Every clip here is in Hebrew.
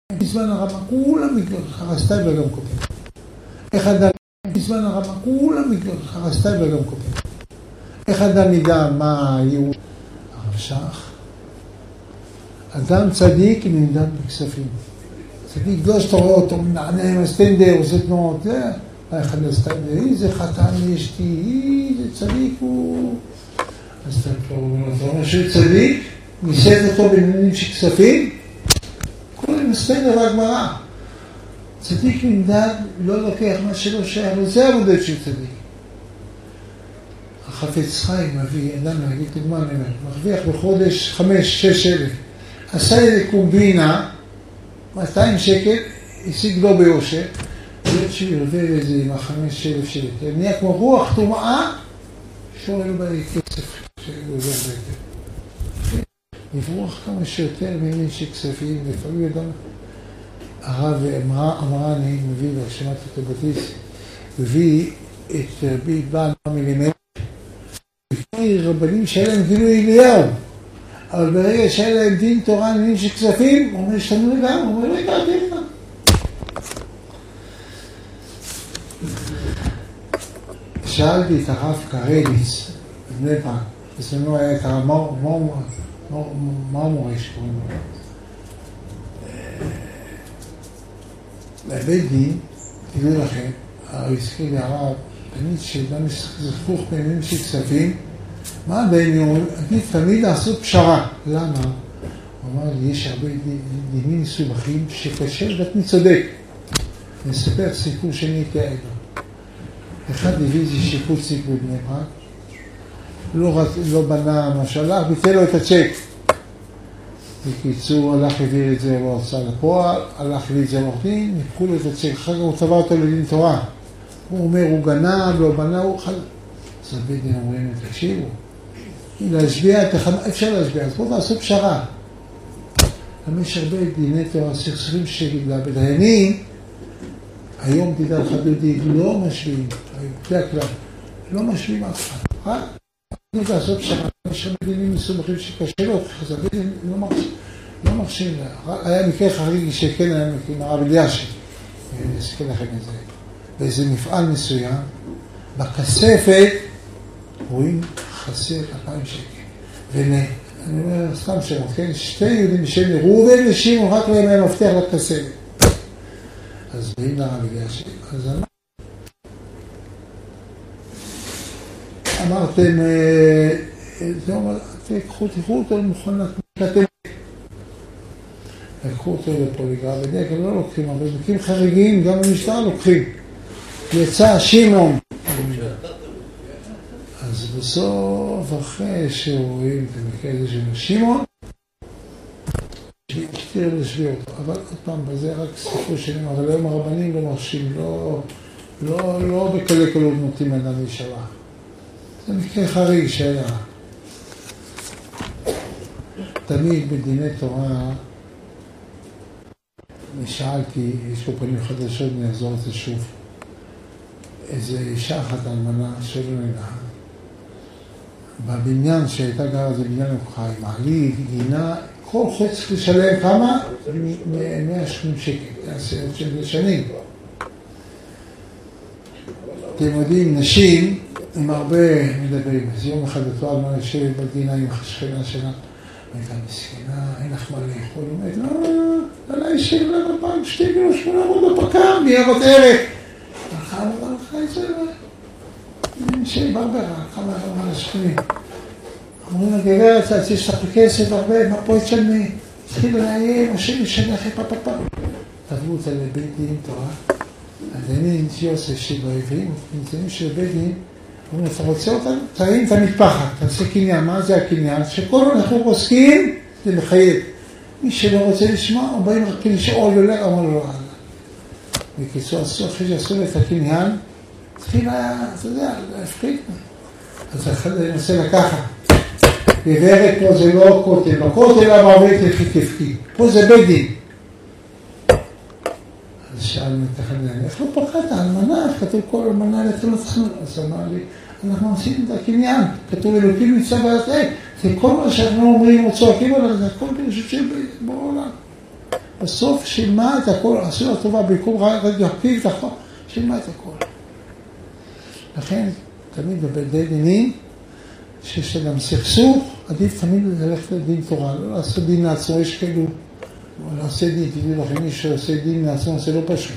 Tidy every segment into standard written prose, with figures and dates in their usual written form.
בזמן הרמה, כולם הרסתיו וגם כותב. איך אדם, בזמן הרמה, כולם הרסתיו וגם כותב. איך אדם ידע מה יהיו הרשך? אדם צדיק נמדד בכספים. צדיק לא שאתה רואה אותו, נענה עם הסטנדר, עושה תנועות, זה, אחד הסטנדר, איזה חתן יש לי, איזה צדיק הוא... אז אתה אומר שהוא צדיק, ניסד אותו בעניינים של כספים, כולם הסטנדר והגמרא. צדיק נמדד לא לוקח מה שלא שייך, וזה המודד של צדיק. החפץ חיים מביא, אדם להגיד דוגמה ממנו, מרוויח בחודש 5-6 אלף, עשה איזה קומבינה, 200 שקל, השיג לו ביושר, זאת שהוא ירווה איזה עם 5,000 שקל, נהיה כמו רוח טומאה, שואל בכסף שהוא עובר ביותר. לברוח כמה שיותר בעניין של כספים, לפעמים אדם, הרב אמרני מביא, שמעתי אותו בטיס, מביא את רבי בעל מילימטר, לפני רבנים שהיה להם גילוי אליהו, אבל ברגע שהיה להם דין תורה עניינים של כספים, הוא אומר, השתנו לגמרי, הוא אומר, רגע, תראה. שאלתי את הרב קרליץ, בני ברק, בזמנו היה את הרב, מה המורה שקוראים לו? לבית דין, תדעו לכם, הוא הזכיר לי הרב, תמיד שאדם זכוך בעניינים של כספים, מה בעניין? אני תמיד לעשות פשרה. למה? הוא אמר לי, יש הרבה דינים מסובכים שקשה לדעת מי צודק. אני אספר סיפור שאני הייתי עבר. אחד הביא איזה שיפוציק בבני ברק, לא בנה מה שהלך, ביטל לו את הצ'ק. בקיצור, הלך הביא את זה בהוצאה לפועל, הלך הביא את זה לעורך דין, ניפקו לו את הצ'ק, אחר כך הוא תבע אותו לדין תורה. הוא אומר, הוא גנב, לא בנה, הוא חל... אז הבית דין אומרים, תקשיבו, להשביע, אפשר להשביע, אז בואו לעשות פשרה. למה יש הרבה דיני תורה, סכסוכים בדיינים, היום תדע לך דודי, לא משביעים, זה הכלל, לא משביעים אף אחד. רק נגיד לעשות פשרה, יש שם דינים מסובכים שקשה לו, אז הבית דין לא מרשים, היה מקרה חריג שכן היה עם הרב אלישיב, נסתכל לכם את זה. באיזה מפעל מסוים, בכספת רואים חסר 2,000 שקל. ואני אומר, סתם שמות, כן? שתי יהודים בשם ראובן ושמעון, רק להם היה מפתח לכספת. אז באים לרב אלישיב, אז אמרתם, זה אומר, תקחו אותו למכונת מקטלת. לקחו אותו לפוליגרף, בדרך כלל לא לוקחים, אבל במקרים חריגים, גם במשטרה לוקחים. יצא שמעון. אז בסוף, אחרי שרואים את המקרה הזה של שמעון, תראה לשביע אותו. אבל עוד פעם, בזה רק סיפור שנים, אבל היום הרבנים לא מרשים, לא בקלי קלות נותנים אדם להישבע. זה מקרה חריג שהיה. תמיד בדיני תורה, שאלתי, יש פה פנים חדשות, אני אחזור את זה שוב. איזה אישה אחת אלמנה שלא נגעה. בבניין שהייתה גרה, זה בניין לקוחה, עם מעלית, גינה, כל חודש צריך לשלם כמה? 180 שקל, זה שנים. אתם יודעים, נשים, הם הרבה מדברים. אז יום אחד אותו אלמנה יושבת בגינה עם השכנה שלה, הייתה מסכנה, אין לך מה לאכול, היא אומרת, לא, ישב לה בפעם 2 קילו 800 בפקר, ניירות ערך. הלכה את זה, שהיא ברברה, הלכה מהרמה לשכנים. אמרו לה, גברת, יש לך כסף הרבה, מה פה יתשלמי? התחילו להיים, השם ישנה אחרי פפפפ. תבואו אותה לבית דין תורה. הדיינים יוסף שבעברים, נמצאים של בית דין, אומרים, אתה רוצה אותה? תרים את המטפחת, תעשה קניין. מה זה הקניין? שכל אנחנו עוסקים, זה מחייב. מי שלא רוצה לשמוע, הם באים רק לשאול ולא, אמר לו, בקיצור, אחרי שעשו את הקניין, התחילה, אתה יודע, להפחיד. אז אחד ננסה לקחת. גברת, פה זה לא כותל, בכותל המעברת לכי. פה זה בית דין. אז שאלנו את אחד, איך לא פחדת? אלמנה, כתוב כל אלמנה לתלו תכנות. אז אמר לי, אנחנו עושים את הקניין, כתוב אלוקים מצווה ועשה. זה כל מה שאנחנו אומרים או צועקים עליו, זה הכל ברשות של בעולם. בסוף שילמה את הכל, עשו לה טובה בעיקור רדיואקטיבית, שילמה את הכל. לכן, תמיד בבתי דינים, שיש גם סכסוך, עדיף תמיד ללכת לדין תורה, לא לעשות דין לעצמו, יש כאילו, לא לעשות דין, תדעו לכם, מי שעושה דין לעצמו, זה לא פשוט.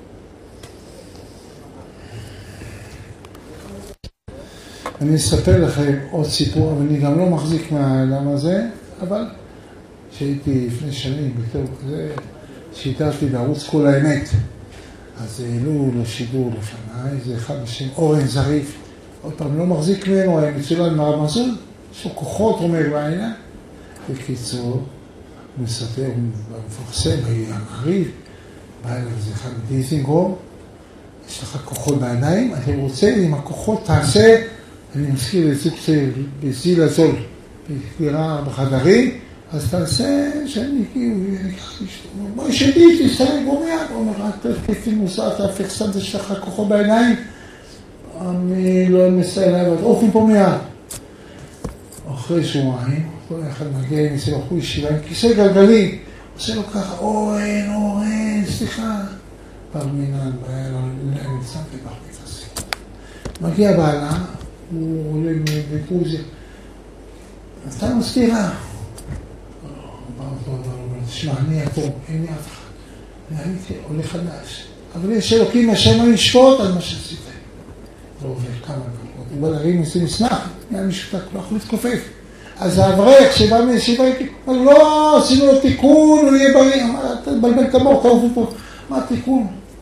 אני אספר לכם עוד סיפור, אבל אני גם לא מחזיק מהעולם הזה, אבל שהייתי לפני שנים, בתור כזה, שהתארתי בערוץ כל האמת, אז העלו לשידור לפניי, זה אחד בשם אורן זריף, עוד פעם לא מחזיק ממנו, היה מצולן מהרב מסעוד, יש לו כוחות, אומר בעינה, בקיצור, הוא מספר, הוא מפרסם, המעריב, בא אליו זה אחד דיזינגוף, יש לך כוחות בעיניים, אתה רוצה, עם הכוחות תעשה, אני מזכיר לזוג בזיל הזול, בסגירה בחדרים, אז תעשה שאני אקח לשתו. מה שלי, תסתרק בומיד, הוא אומר, תפי מוסר, תהפך סתם, יש לך כוחות בעיניים, אני לא מסייע להם, אבל אופן פה מיד. אחרי שבועיים, כל אחד מגיע עם איזה בחור ישיבה, עם כיסא גלגלי, עושה לו ככה, אורן, סליחה. פרמינן, נמצא בבחית הזה. מגיע בעלה, הוא עולה בגרוזיה. אתה מזכירה. הוא אומר, תשמע, אני הטוב, אין לי אף אחד. אני עולה חדש. אבל יש אלוקים השם לשפוט על מה שעשית. לא עובר כמה דקות. הוא בא להרים איזה מסמך, היה משפטה, כל כך להתכופף. אז האברך שבא מישיבה, אמר, לא, עשינו לו תיקון, הוא יהיה בריא. אמר, אתה תבלבל את המוח, אתה עובר פה. מה התיקון?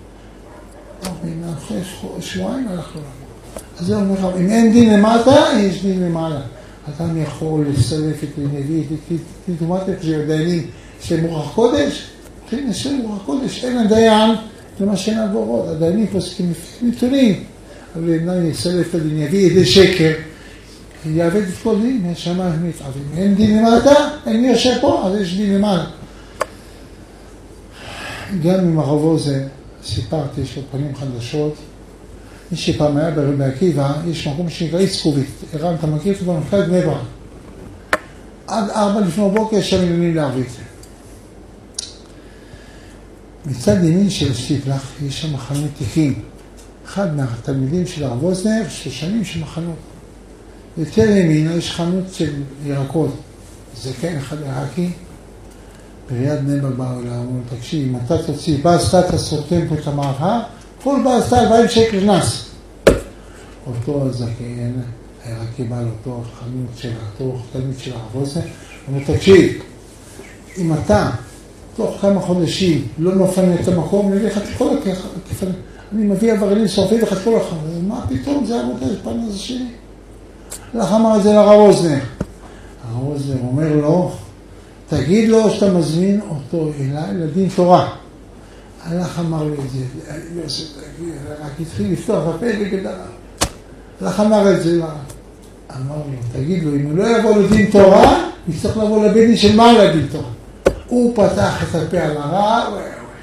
אחרי שבועיים הלכנו לנו. אז זה אומר, אם אין דין למטה, יש דין למעלה. אדם יכול לסלף את הנביא, תתומטת שהדיינים שהם רוח קודש, כן, יש רוח קודש, אין הדיין, זה מה שנעבור עוד, הדיינים פוסקים נתונים, אבל אם יסלף את הנביא, ידי שקר, יעבד את כל דין, יש שם מתעבים. אם אין דין למטה, אין מי יושב פה, אז יש דין למעלה. גם עם הרבו זה, סיפרתי, יש לו פנים חדשות, מי שפעם היה ברבי עקיבא, יש מקום שנקרא איצקובית, ערן, אתה מכיר את זה במרכז בני ברק. עד 4 לפני בוקר יש שם עניינים לערבית. מצד ימין של שטיפלח יש שם מחנות תיקים. אחד מהתלמידים של הרב ווזנר, 3 שנים של מחנות. יותר ימין יש חנות של ירקות. זה כן אחד עיראקי. בעיריית בני ברק באו אליו, אמרו, תקשיב, אם אתה תוציא, אתה סותם פה את המעבר, כל בעשתה 40 שקל נס. אותו הזקן, העיראקי בא לאותו חנות של אותו תלמיד של הרב ווזנר, אמרו, תקשיב, אם אתה תוך כמה חודשים לא מפנה את המקום, אני אביא לך את כל הכפל, אני מביא עבריינים, שורפי לך את כל החיים. מה פתאום, זה עבודה, זה פעם הזה שלי. לך אמר את זה לרב ווזנר. הרב ווזנר אומר לו, תגיד לו שאתה מזמין אותו אליי לדין תורה. הלך אמר לו את זה, יוסף, רק התחיל לפתוח בפה וגדל. הלך אמר את זה, אמר לו, תגיד לו, אם הוא לא יבוא לדין תורה, יצטרך לבוא לבית של מה לדין תורה. הוא פתח את הפה על הרע, לא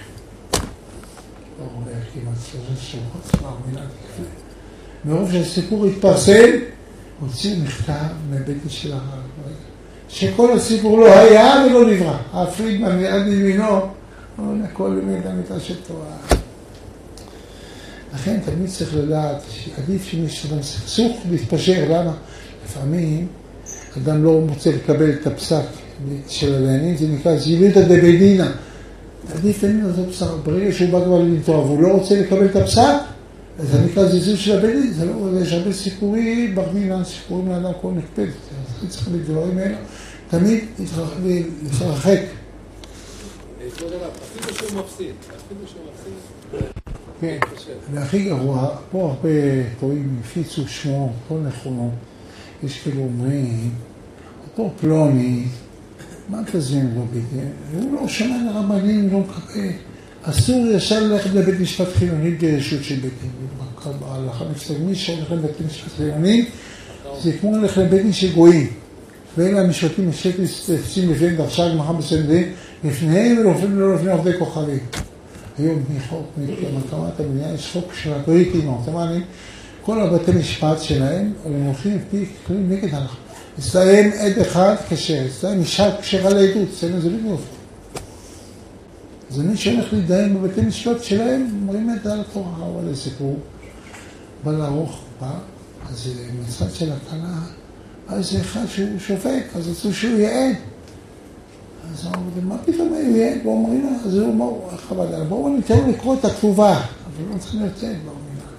אומר, כמעט 3 שבועות, כבר מילה תקפה. מרוב שהסיפור התפרסם, הוציא מכתב מבית של הרע. שכל הסיפור לא היה ולא נברא. הפרידמן מיד ימינו, הכל באמת המיטה של תורה. לכן תמיד צריך לדעת שעדיף שיש אדם סכסוך להתפשר. למה? לפעמים אדם לא מוצא לקבל את הפסק של הדיינים, זה נקרא זילותא דבדינה. עדיף תמיד לעשות פסק. ברגע שהוא בא כבר לדין תורה והוא לא רוצה לקבל את הפסק, אז זה נקרא זלזול של הבדין. זה לא, יש הרבה סיפורים, ברמינן, סיפורים לאדם כל נקפד. אז צריך לדברים האלה. תמיד להתרחק. אפילו שהוא מפסיד. כן, והכי גרוע, פה הרבה טועים, הפיצו שמו, כל נכונו. יש כאילו אומרים, אותו פלוני, מה כזה לא בידי? הוא לא שמע לרבנים, לא מקבל. אסור ישר ללכת לבית משפט חילוני ברשות של בית דין. בהלכה נפסק מי שהולך לבית משפט חילוני, זה כמו ללכת לבית דין של גויים. ואלה המשפטים משפטים לפני דרשה גמרא בסנדלים, לפניהם ולא לפני עובדי כוכבים. היום מחוק, מהקמת המדינה, יש חוק של הבריטים, העות'מאנים, כל הבתי משפט שלהם, הם הולכים לפי כלים נגד הלכה. אצלהם עד אחד כשר, אצלהם אישה כשרה לעדות, אצלנו זה בדיוק. אז מי שהולך להידיין בבתי משפט שלהם, אומרים את זה על התורה, אבל זה סיפור. בא לערוך בא, אז מצד של הכלה, אז זה אחד שהוא שופט, אז רצו שהוא יעד. אז הוא אומר, מה פתאום הוא יעד? בואו אומרים לה, אז הוא אומר, חבל, בואו ניתן לקרוא את הכתובה, אבל לא צריכים לצאת, בואו אומרים לה.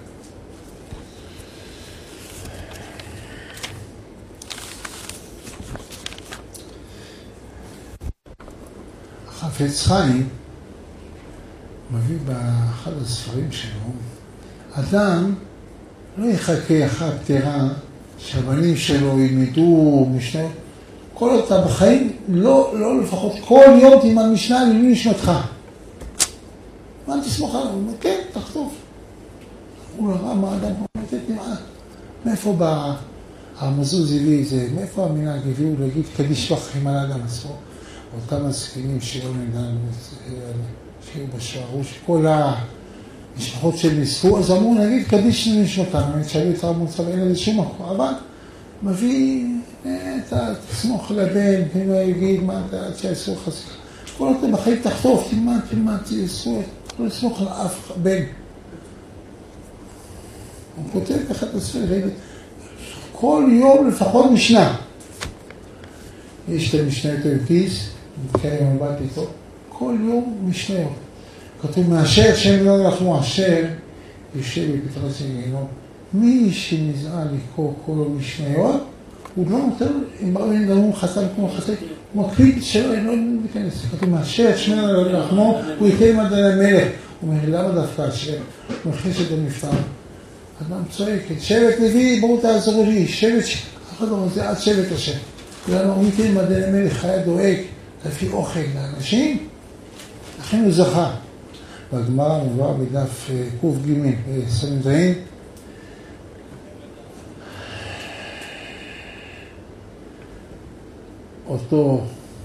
החפץ חיים מביא באחד הספרים שלו, אדם לא יחכה אחר פטירה שהבנים שלו ילמדו משנה, כל אותה בחיים, לא לפחות כל יום תלמד משנה לעילוי נשמתך. מה תסמוך עליו? הוא אומר, כן, תכתוב. הוא ראה מה אדם אומר, תתנמעה. מאיפה בא המזוז הביא את זה? מאיפה המנהג הביאו להגיד קדיש וחים על האדם עצמו? אותם הזקנים שלא נדע, שהיו בשערו, שכל המשפחות שהם נספו, אז אמרו, נגיד קדיש נשמתם, באמת שהיו יותר מוצא ואין לזה שום מקום, אבל מביא אתה תסמוך לבן, אם הוא יגיד מה אתה עד שיעשו חסיכה. כל אותם בחיים תחטוף, תלמד, תעשו, לא לסמוך על אף בן. הוא כותב ככה את הספר, כל יום לפחות משנה. יש את המשנה יותר כיס, מתקיים מבט איתו, כל יום משנה. כתוב מאשר, שם לא אנחנו אשר, יושב בפתרת סנגינו, מי שנזעה לקרוא כל משניות, הוא לא נותן, אם אין לנו חסן כמו חסן, הוא מקפיד שלא, לא ניכנס. כתוב מאשר, שמנה לרחמו, הוא ייתן מד על המלך. הוא אומר, למה דווקא אשר? הוא מכניס את הנפטר. אדם צועקת, שבט לוי, בואו תעזרו לי, שבט, אחד אומר, זה עד שבט אשר. למה הוא ייתן מד על המלך, היה דואג, לפי אוכל לאנשים, לכן הוא זכה. והגמרא מובאה בדף ק"ג בסנהדרין, אותו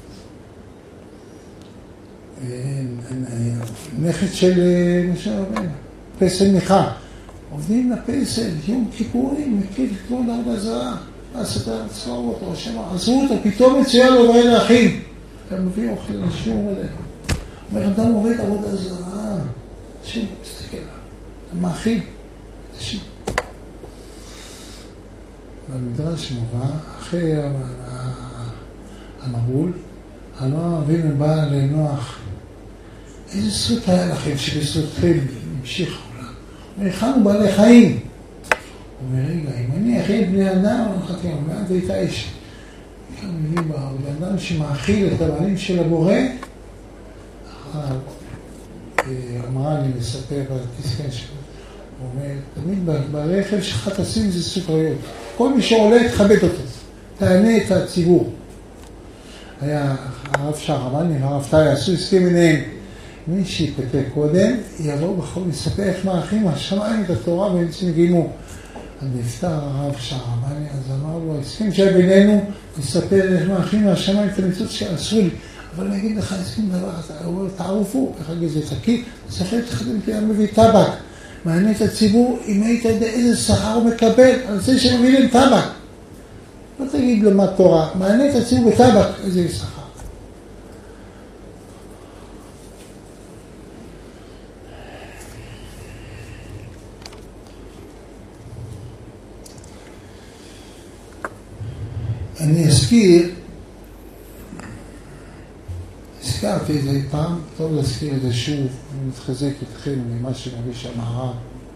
נכד של פסל מיכה, עובדים לפסל, יום כיפורים, מקיד כמו דרגה זרה, הסתה צרור אותו, עזרו אותו, פתאום מציע לו ואין לאחים. אתה מביא אוכל לשיעור עליהם. אומר, אדם עובד עבודה זרה, אנשים, תסתכל עליו, אתה מאכיל, אנשים. במדרש מובא, אחרי המבול, הנוער אבינו בא לנוח, איזה זכות היה לכם שבזכותכם המשיך העולם? הוא אומר, הכנו בעלי חיים. הוא אומר, רגע, אם אני אכיל בני אדם, אני מחכה, הוא אומר, זה הייתה איש. כאן מביא בן אדם שמאכיל את הבעלים של הבורא, אמרה לי לספר על התסכן שלו. הוא אומר, תמיד ברכב שלך תשים זה סוכריות. כל מי שעולה תכבד אותו, תענה את הציבור. היה הרב שערמני והרב טאי עשו הסכים ביניהם. מי שיפתה קודם, יבוא בכל לספר איך מאחים השמיים את התורה והם גימו. אז נפטר הרב שערמני, אז אמר לו, הסכים שהיה בינינו, לספר איך מאחים השמיים את המצוות שעשו לי. אבל אני אגיד לך, הסכים דבר, הוא אומר, תערופו, איך אגיד זה תקי, ספר תחדים כי אני מביא טבק. מעניין את הציבור, אם היית יודע איזה שכר הוא מקבל, על זה שמביא להם טבק. לא תגיד לו מה תורה, מעניין את הציבור בטבק, איזה שכר. אני הזכרתי את זה פעם, טוב להזכיר את זה שוב, אני מתחזק איתכם ממה שמביא שם הרב.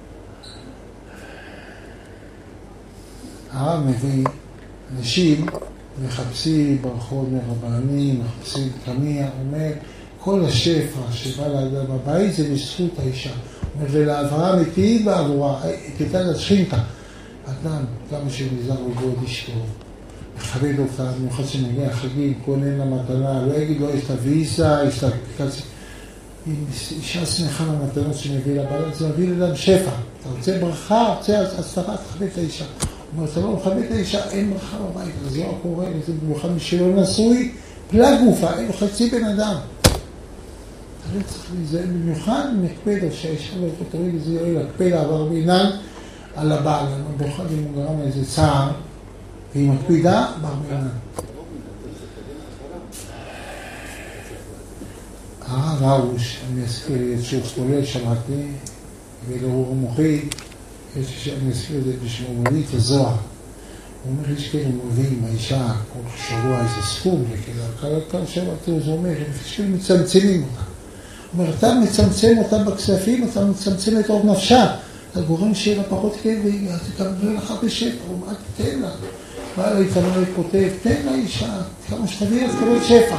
הרב מביא אנשים מחפשים ברחוב מרבנים, מחפשים קמיה, אומר, כל השפע שבא לאדם בבית זה בזכות האישה. ולאברהם איתי בעבורה, כיתה לשכינתה. אדם, כמה שנזהר ובעוד אשתו, מכבד אותה, במיוחד שמגיע החגים, קונן למתנה, לא יגיד לו, יש את הוויזה, יש את האפליקציה. אם אישה שמחה למתנות שמביא לבעל, זה מביא לאדם שפע. אתה רוצה ברכה, רוצה הצלחה, תכבד את האישה. הוא אומר, אתה לא מכבד את האישה, אין ברכה בבית. אז לא קורה, זה במיוחד מי שלא נשוי, פלג גופה, אין לו חצי בן אדם. אתה לא צריך להיזהר, במיוחד מקפד, שהאישה לא תוריד את זה, לא להקפד לעבר בינן על הבעל. במיוחד אם הוא גרם איזה צער, והיא מקפידה ברבינן. הרב הרוש, אני אזכיר את שהוא חולה, שמעתי, ולאור מוחי, אני אזכיר את זה בשביל מוליד הזוהר. הוא אומר, יש כאלה מובילים באישה, כל שבוע איזה סכום, וכאילו, כל שבוע, זה אומר, יש כאלה מצמצמים אותה. הוא אומר, אתה מצמצם אותה בכספים, אתה מצמצם את עוד נפשה. אתה גורם שיהיה לה פחות כאבי, אז תקבל לך בשפע, הוא אומר, תן לה. בא לה איתנו וכותב, תן לה אישה, כמה שתביא, אז תקבל שפע.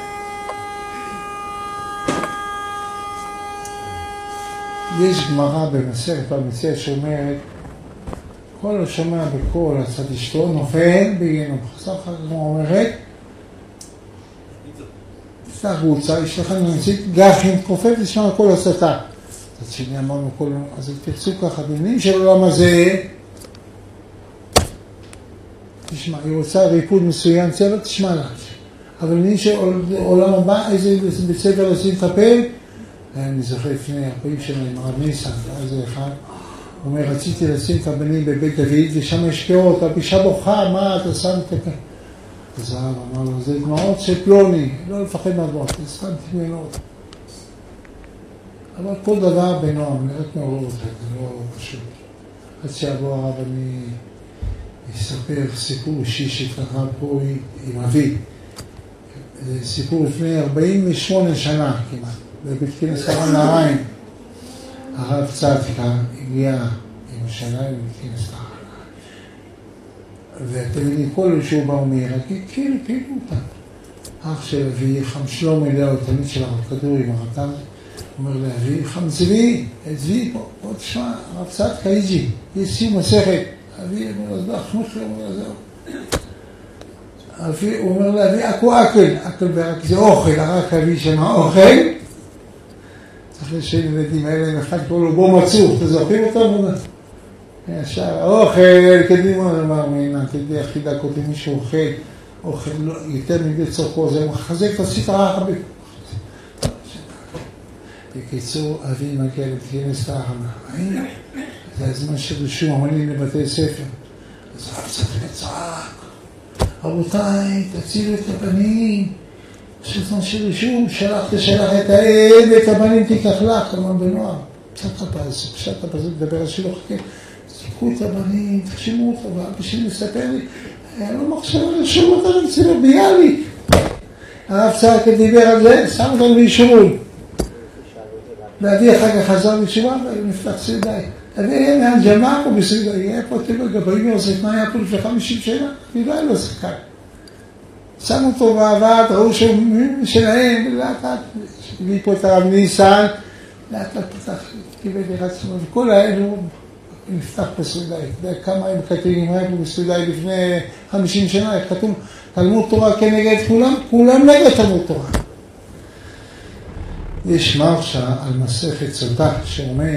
יש גמרא במסכת במצוות שאומרת, כל השומע בקול הצד אשתו נופל בגיהנום. חסר אחר כך אומרת, תפתח בוצה, יש לך נמצית גחים כופף ושמע כל הצתה. אז שני אמרנו כל, אז תרצו ככה, בנים של עולם הזה, תשמע, היא רוצה ריפוד מסוים צבע, תשמע לה. אבל בנים של עולם הבא, איזה בית ספר רוצים לטפל, אני זוכר לפני 40 שנה עם הרב ניסן, איזה אחד, הוא אומר, רציתי לשים את הבנים בבית דוד, ושם יש קרות, הבישה בוכה, מה אתה שם את הכ... אז הרב אמר לו, זה דמעות של פלוני, לא לפחד מהדמעות, זה סתם תמיינות. אבל כל דבר בנועם, נראית מעוררות, זה לא פשוט. עד שיבוא הרב, אני אספר סיפור אישי שקרה פה עם אבי. זה סיפור לפני 48 שנה כמעט, בבית כנס חרן נהריים. הרב צדקה הגיע לירושלים לבית כנס חרן נהריים. ואתם יודעים, כל שהוא בא ומעיר, כאילו אותם. אח של אבי, חם שלום אליהו, תמיד של הרב כדור עם הרתם, אומר לאבי, חם צבי, צבי, בוא תשמע, הרב צדקה איג'י, יש סיום מסכת. אבי אומר, אז לא, חמוש לא אומר, זהו. הוא אומר לאבי, אקל ברק זה אוכל, הרק אבי שמה אוכל. צריך לשאול ילדים האלה, אם אחד קורא לו בוא מצוף, אתה זוכרים אותם? ישר, אוכל, קדימה, אמר, מינה, תדעי, הכי דקות, אם מישהו אוכל יותר מדי צורכו, זה מחזק את הסתרה הרבה. בקיצור, אבי מגיע לכנס חרן. זה הזמן של רישום אמנים לבתי ספר. אז הרב צריך לצעק. רבותיי, תצילו את הבנים. יש זמן של רישום, תשלח את האל ואת הבנים תיקח לך, אמר בנועם. פשט הפסוק, דבר על שלא חכה. תיקחו את הבנים, תחשימו אותו, ואבא שלי מספר לי, היה לו מחשב על רישום אותה לצלו ביאליק. הרב צעק דיבר על זה, שם אותנו בישורון. ואבי אחר כך חזר בישיבה ונפתח סעידיי. אבי מהנג'מה פה בסעידיי, היה פה תלוי גבאים יוסף, מה היה פה לפני 50 שנה? אני לא היה לו שחקן. שמו אותו בעבד, ראו שלהם, ולאט לאט, הביא פה את הרב ניסן, לאט לאט פתח, קיבל דירת שמאל, וכל האלו נפתח בסעידיי. אתה יודע כמה הם כתבים היה פה בסעידיי לפני 50 שנה, כתוב תלמוד תורה כנגד כולם, כולם נגד תלמוד תורה. יש מרשה על מסכת סוטה שאומר,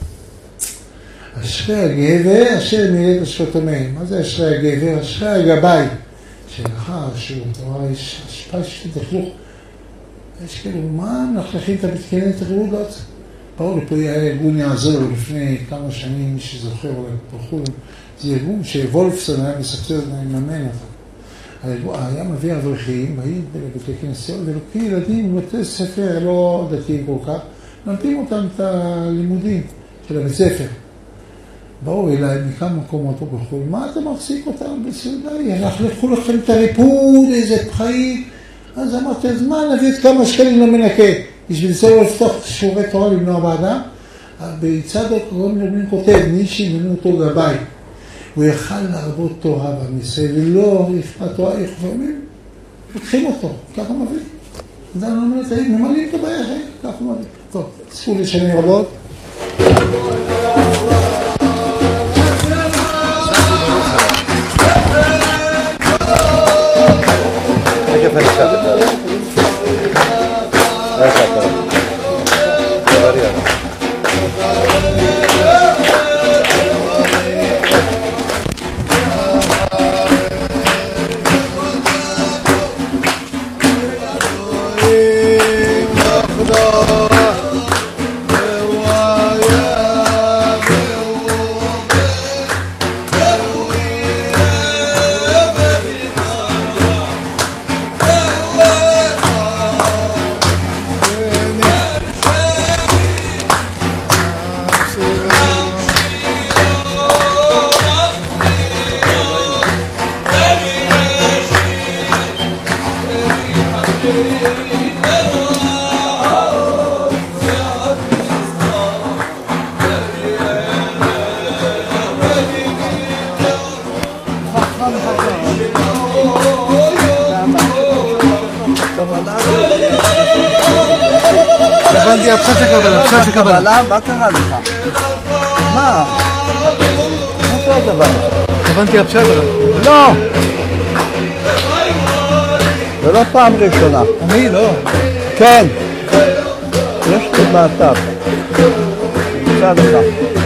אשרי הגבר אשר מילד אשפתומי. מה זה אשרי הגבר? אשרי הגבאי. שלאחר שהוא תורה יש השפעה של תכלוך. יש כאילו, מה נחלכים את הבתקנת הרעודות? באו לפה הארגון יעזור לפני כמה שנים, מי שזוכר אולי פרחו, זה ארגון שוולפסון היה מספסר ומאמן אותו. היה מביא אברכים, באים לבתי כנסיות, ולוקחים ילדים בבתי ספר לא דתיים כל כך, נותנים אותם את הלימודים של הבית ספר. באו אליי מכמה מקומות פה בחול, מה אתה מחזיק אותם בסעודי? לקחו לכם את הריפוד, איזה פחיים. אז אמרתי, אז מה נביא את כמה שקלים למנקה? בשביל זה לא לפתוח שיעורי תורה למנוע באדם. בצד הקוראים כותב, נישי מנו אותו גבאי. הוא יכל להרבות תורה במיסה, ולא לפני תורה יכולים, לוקחים אותו, ככה מביא. אדם אומר, ממלאים את הבעיה, ככה מביא. טוב, צפו לי שנים רבות. Oh הבנתי, עכשיו שקבלה. מה קרה לך? מה? מה זה הדבר? הבנתי, עכשיו. לא! זה לא פעם ראשונה. אני לא. כן. יש לי מעטף. נמצא לך.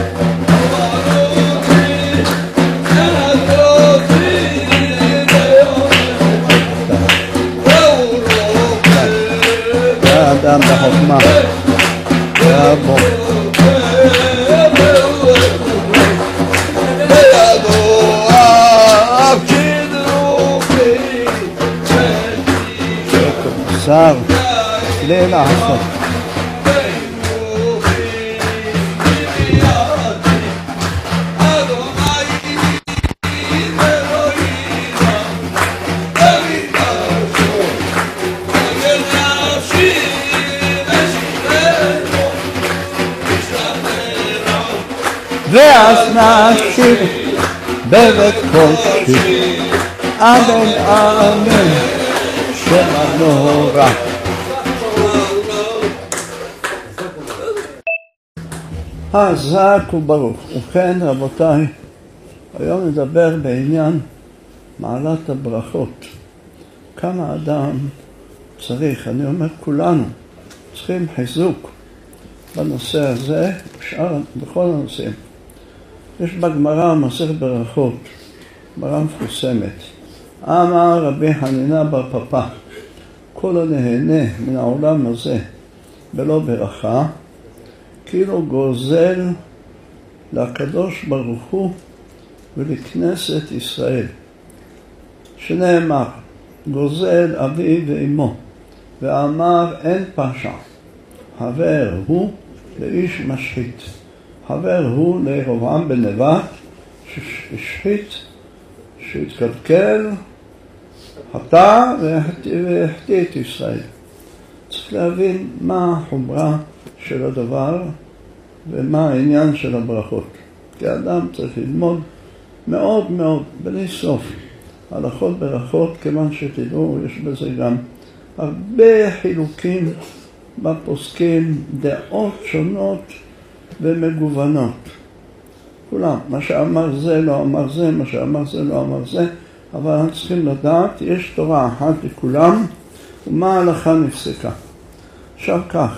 זה האדם בחוכמה. זה האבו. שר, לילה עשו. ואז נשיר בבית קודשי, אמן אמן של הנורא. חזק וברוך. ובכן רבותיי, היום נדבר בעניין מעלת הברכות. כמה אדם צריך, אני אומר כולנו, צריכים חיזוק בנושא הזה, בכל הנושאים. יש בגמרא מסכת ברכות, גמרא מפורסמת. אמר רבי חנינא בר פפא, כל הנהנה מן העולם הזה בלא ברכה, כאילו גוזל לקדוש ברוך הוא ולכנסת ישראל. שנאמר, גוזל אבי ואמו, ואמר אין פשע. חבר הוא לאיש משחית. חבר הוא לירבעם בן נבט, שהשחית, שהתקלקל, חטא והחטיא את ישראל. צריך להבין מה החומרה של הדבר ומה העניין של הברכות. כי האדם צריך ללמוד מאוד מאוד, בלי סוף, הלכות ברכות, כיוון שתדעו, יש בזה גם הרבה חילוקים בפוסקים, דעות שונות ומגוונות. כולם, מה שאמר זה לא אמר זה, מה שאמר זה לא אמר זה, אבל אנחנו צריכים לדעת, יש תורה אחת לכולם, ומה ההלכה נפסקה. עכשיו כך,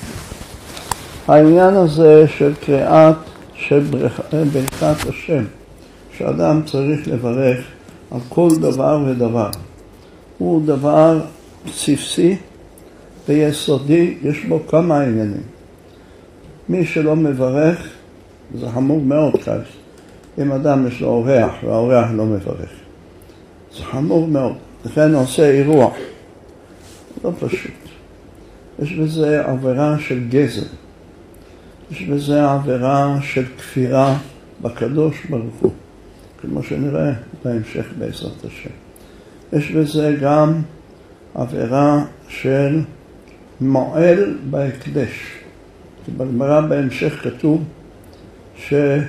העניין הזה של קריאת, של ברכת השם, שאדם צריך לברך על כל דבר ודבר, הוא דבר בסיסי ויסודי, יש בו כמה עניינים. מי שלא מברך, זה חמור מאוד כאן. אם אדם יש לו אורח והאורח לא מברך, זה חמור מאוד. לכן עושה אירוע. לא פשוט. יש בזה עבירה של גזל. יש בזה עבירה של כפירה בקדוש ברוך הוא. כמו שנראה בהמשך בעזרת השם. יש בזה גם עבירה של מועל בהקדש. בגמרא בהמשך כתוב שזה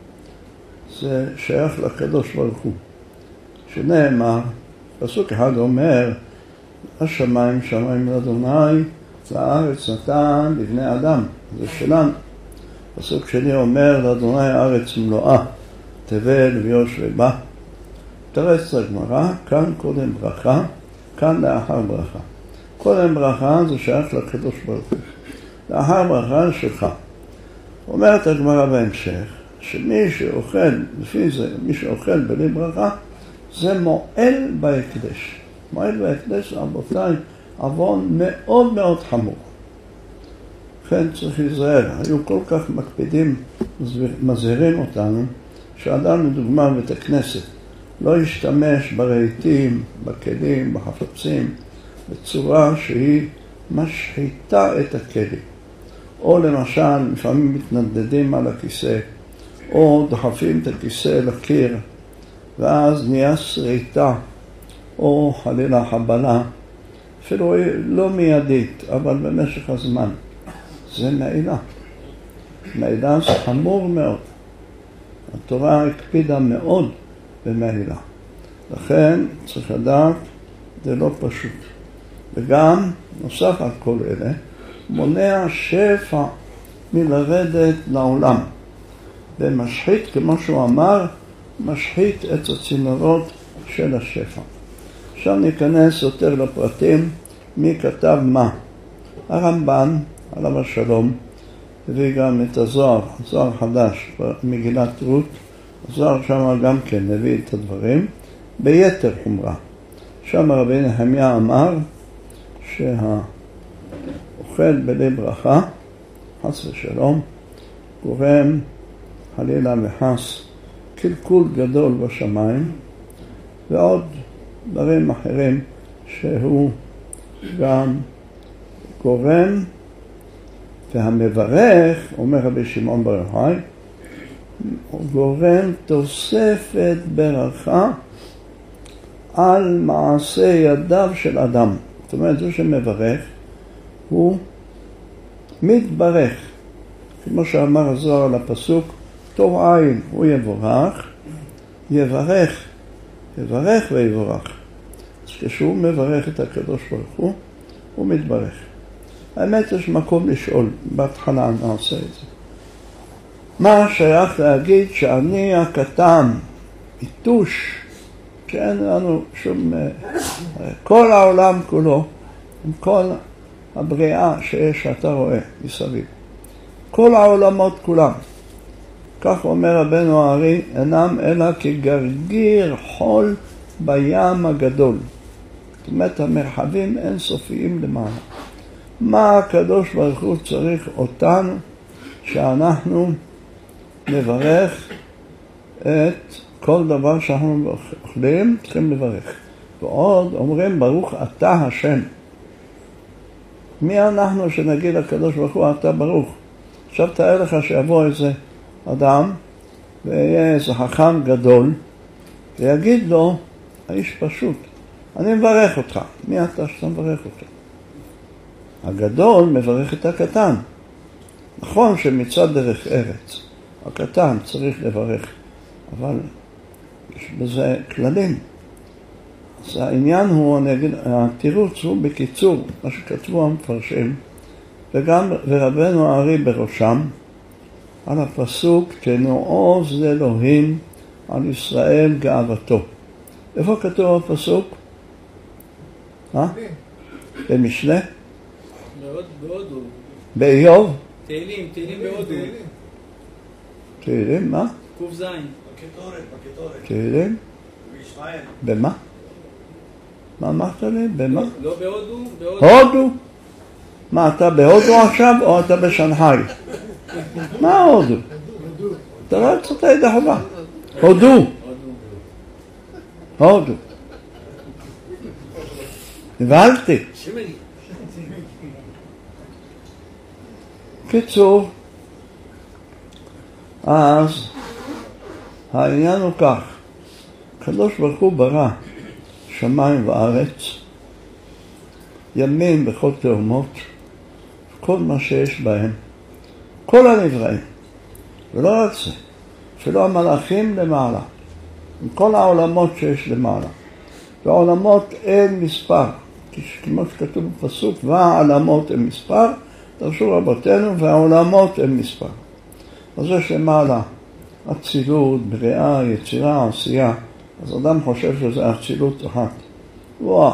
שייך לקדוש ברוך הוא. שנאמר, פסוק אחד אומר, השמיים שמיים לאדוני, והארץ נתן לבני אדם. זה שלנו. פסוק שני אומר, לאדוני הארץ מלואה, תבל ויוש ובה. תרץ לגמרא, כאן קודם ברכה, כאן לאחר ברכה. קודם ברכה זה שייך לקדוש ברוך הוא. לאחר ברכה שלך. אומרת הגמרא בהמשך, שמי שאוכל, לפי זה, מי שאוכל בלי ברכה, זה מועל בהקדש. מועל בהקדש, רבותיי, עוון מאוד מאוד חמור. לכן צריך להיזהר. היו כל כך מקפידים, מזהירים אותנו, שאדם לדוגמה בית הכנסת לא ישתמש ברהיטים, בכלים, בחפצים, בצורה שהיא משחיתה את הכלים. או למשל, לפעמים מתנדדים על הכיסא, או דחפים את הכיסא לקיר, ואז נהיה שריטה, או חלילה חבלה, אפילו לא מיידית, אבל במשך הזמן. זה מעילה. מעילה זה חמור מאוד. התורה הקפידה מאוד במעילה. לכן צריך לדעת, זה לא פשוט. וגם, נוסף על כל אלה, מונע שפע מלרדת לעולם. ומשחית, כמו שהוא אמר, משחית את הצינורות של השפע. עכשיו ניכנס יותר לפרטים, מי כתב מה. הרמב"ן, עליו השלום, הביא גם את הזוהר, זוהר חדש, מגילת רות. הזוהר שם גם כן הביא את הדברים, ביתר חומרה. שם רבי נחמיה אמר שהאוכל בלי ברכה, חס ושלום, גורם חלילה וחס קלקול גדול בשמיים, ועוד דברים אחרים שהוא גם גורם, והמברך, אומר רבי שמעון בר יוחאי, הוא גורם תוספת ברכה על מעשה ידיו של אדם. זאת אומרת, זה שמברך, הוא מתברך. כמו שאמר הזוהר על הפסוק, טוב עין הוא יבורך, יברך ויבורך. אז כשהוא מברך את הקדוש ברוך הוא מתברך. האמת יש מקום לשאול, בהתחלה נעשה את זה. מה שייך להגיד שאני הקטן, איתוש, שאין לנו שום, כל העולם כולו, עם כל הבריאה שאתה רואה מסביב. כל העולמות כולם. כך אומר רבנו הארי, אינם אלא כגרגיר חול בים הגדול. זאת אומרת, המרחבים אינסופיים למעלה. מה הקדוש ברוך הוא צריך אותנו שאנחנו נברך את כל דבר שאנחנו אוכלים, צריכים לברך. ועוד אומרים ברוך אתה השם. מי אנחנו שנגיד לקדוש ברוך הוא אתה ברוך? עכשיו תאר לך שיבוא איזה אדם ויהיה איזה חכם גדול ויגיד לו, האיש פשוט, אני מברך אותך. מי אתה שאתה מברך אותך? הגדול מברך את הקטן. נכון שמצד דרך ארץ הקטן צריך לברך, אבל יש בזה כללים. אז העניין הוא, התירוץ הוא בקיצור, מה שכתבו המפרשים, ורבנו הארי בראשם, על הפסוק, תנו עוז לאלוהים על ישראל גאוותו. איפה כתוב הפסוק? במשנה? בהודו. באיוב? תהילים בהודו. תהילים, מה? קוף זין. בקטורת. תהילים? בישראל. במה? מה אמרת לי? במה? לא בהודו, הודו? מה, אתה בהודו עכשיו או אתה בשנגחאי? מה הודו? אתה לא יצאת ידי חובה. הודו. נבהלתי. קיצור, אז העניין הוא כך, הקדוש ברוך הוא ברא שמיים וארץ, ימים בכל תאומות, כל מה שיש בהם, כל הנבראים, ולא רק זה, אפילו המלאכים למעלה, עם כל העולמות שיש למעלה, והעולמות אין מספר, כמו שכתוב בפסוק, והעולמות אין מספר, דרשו רבותינו, והעולמות אין מספר. אז יש למעלה אצילות, בריאה, יצירה, עשייה, אז אדם חושב שזה אצילות אחת. וואו.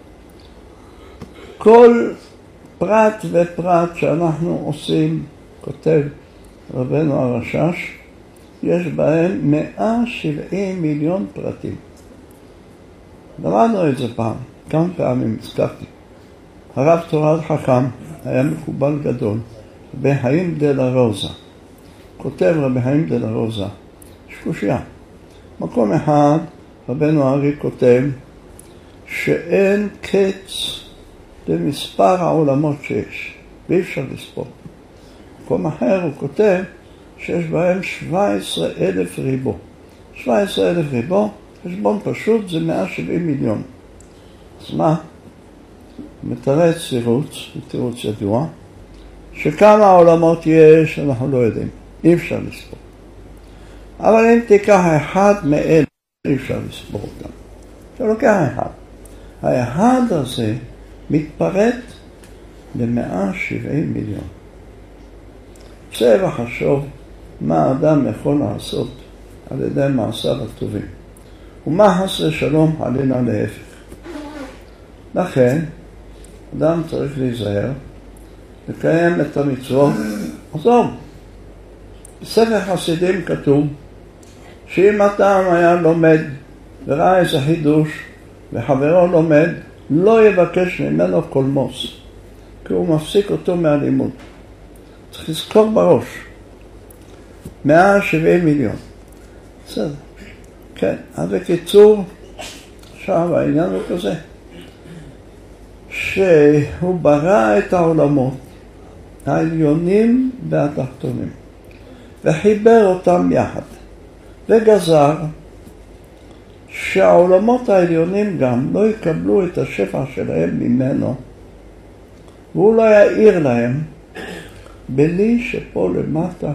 כל פרט ופרט שאנחנו עושים, כותב רבנו הרשש, יש בהם 170 מיליון פרטים. למדנו את זה פעם, כמה פעמים הזכרתי. הרב תורת חכם היה מקובל גדול, רבי חיים דלה רוזה. כותב רבי חיים דלה רוזה, שקושיה. מקום אחד, רבנו הארי כותב, שאין קץ למספר העולמות שיש, ואי אפשר לספור. מקום אחר הוא כותב שיש בהם 17,000 ריבו. 17,000 ריבו, חשבון פשוט זה 170 מיליון. אז מה? מתרץ תירוץ ידוע, שכמה עולמות יש אנחנו לא יודעים, אי אפשר לספור. אבל אם תיקח אחד מאלה, אי אפשר לספור אותם. אתה לוקח אחד. האחד הזה מתפרט ל-170 מיליון. צא וחשוב מה האדם יכול לעשות על ידי מעשיו הטובים. ומה חסר שלום עלינה להפך. לכן, אדם צריך להיזהר, לקיים את המצוות. עזוב, בספר חסידים כתוב, שאם אדם היה לומד וראה איזה חידוש, וחברו לומד, לא יבקש ממנו קולמוס, כי הוא מפסיק אותו מהלימוד. צריך לזכור בראש. 170 מיליון. בסדר. כן, אז בקיצור, עכשיו העניין הוא כזה, שהוא ברא את העולמות, העליונים והתחתונים, וחיבר אותם יחד, וגזר שהעולמות העליונים גם לא יקבלו את השפע שלהם ממנו, והוא לא יעיר להם, בלי שפה למטה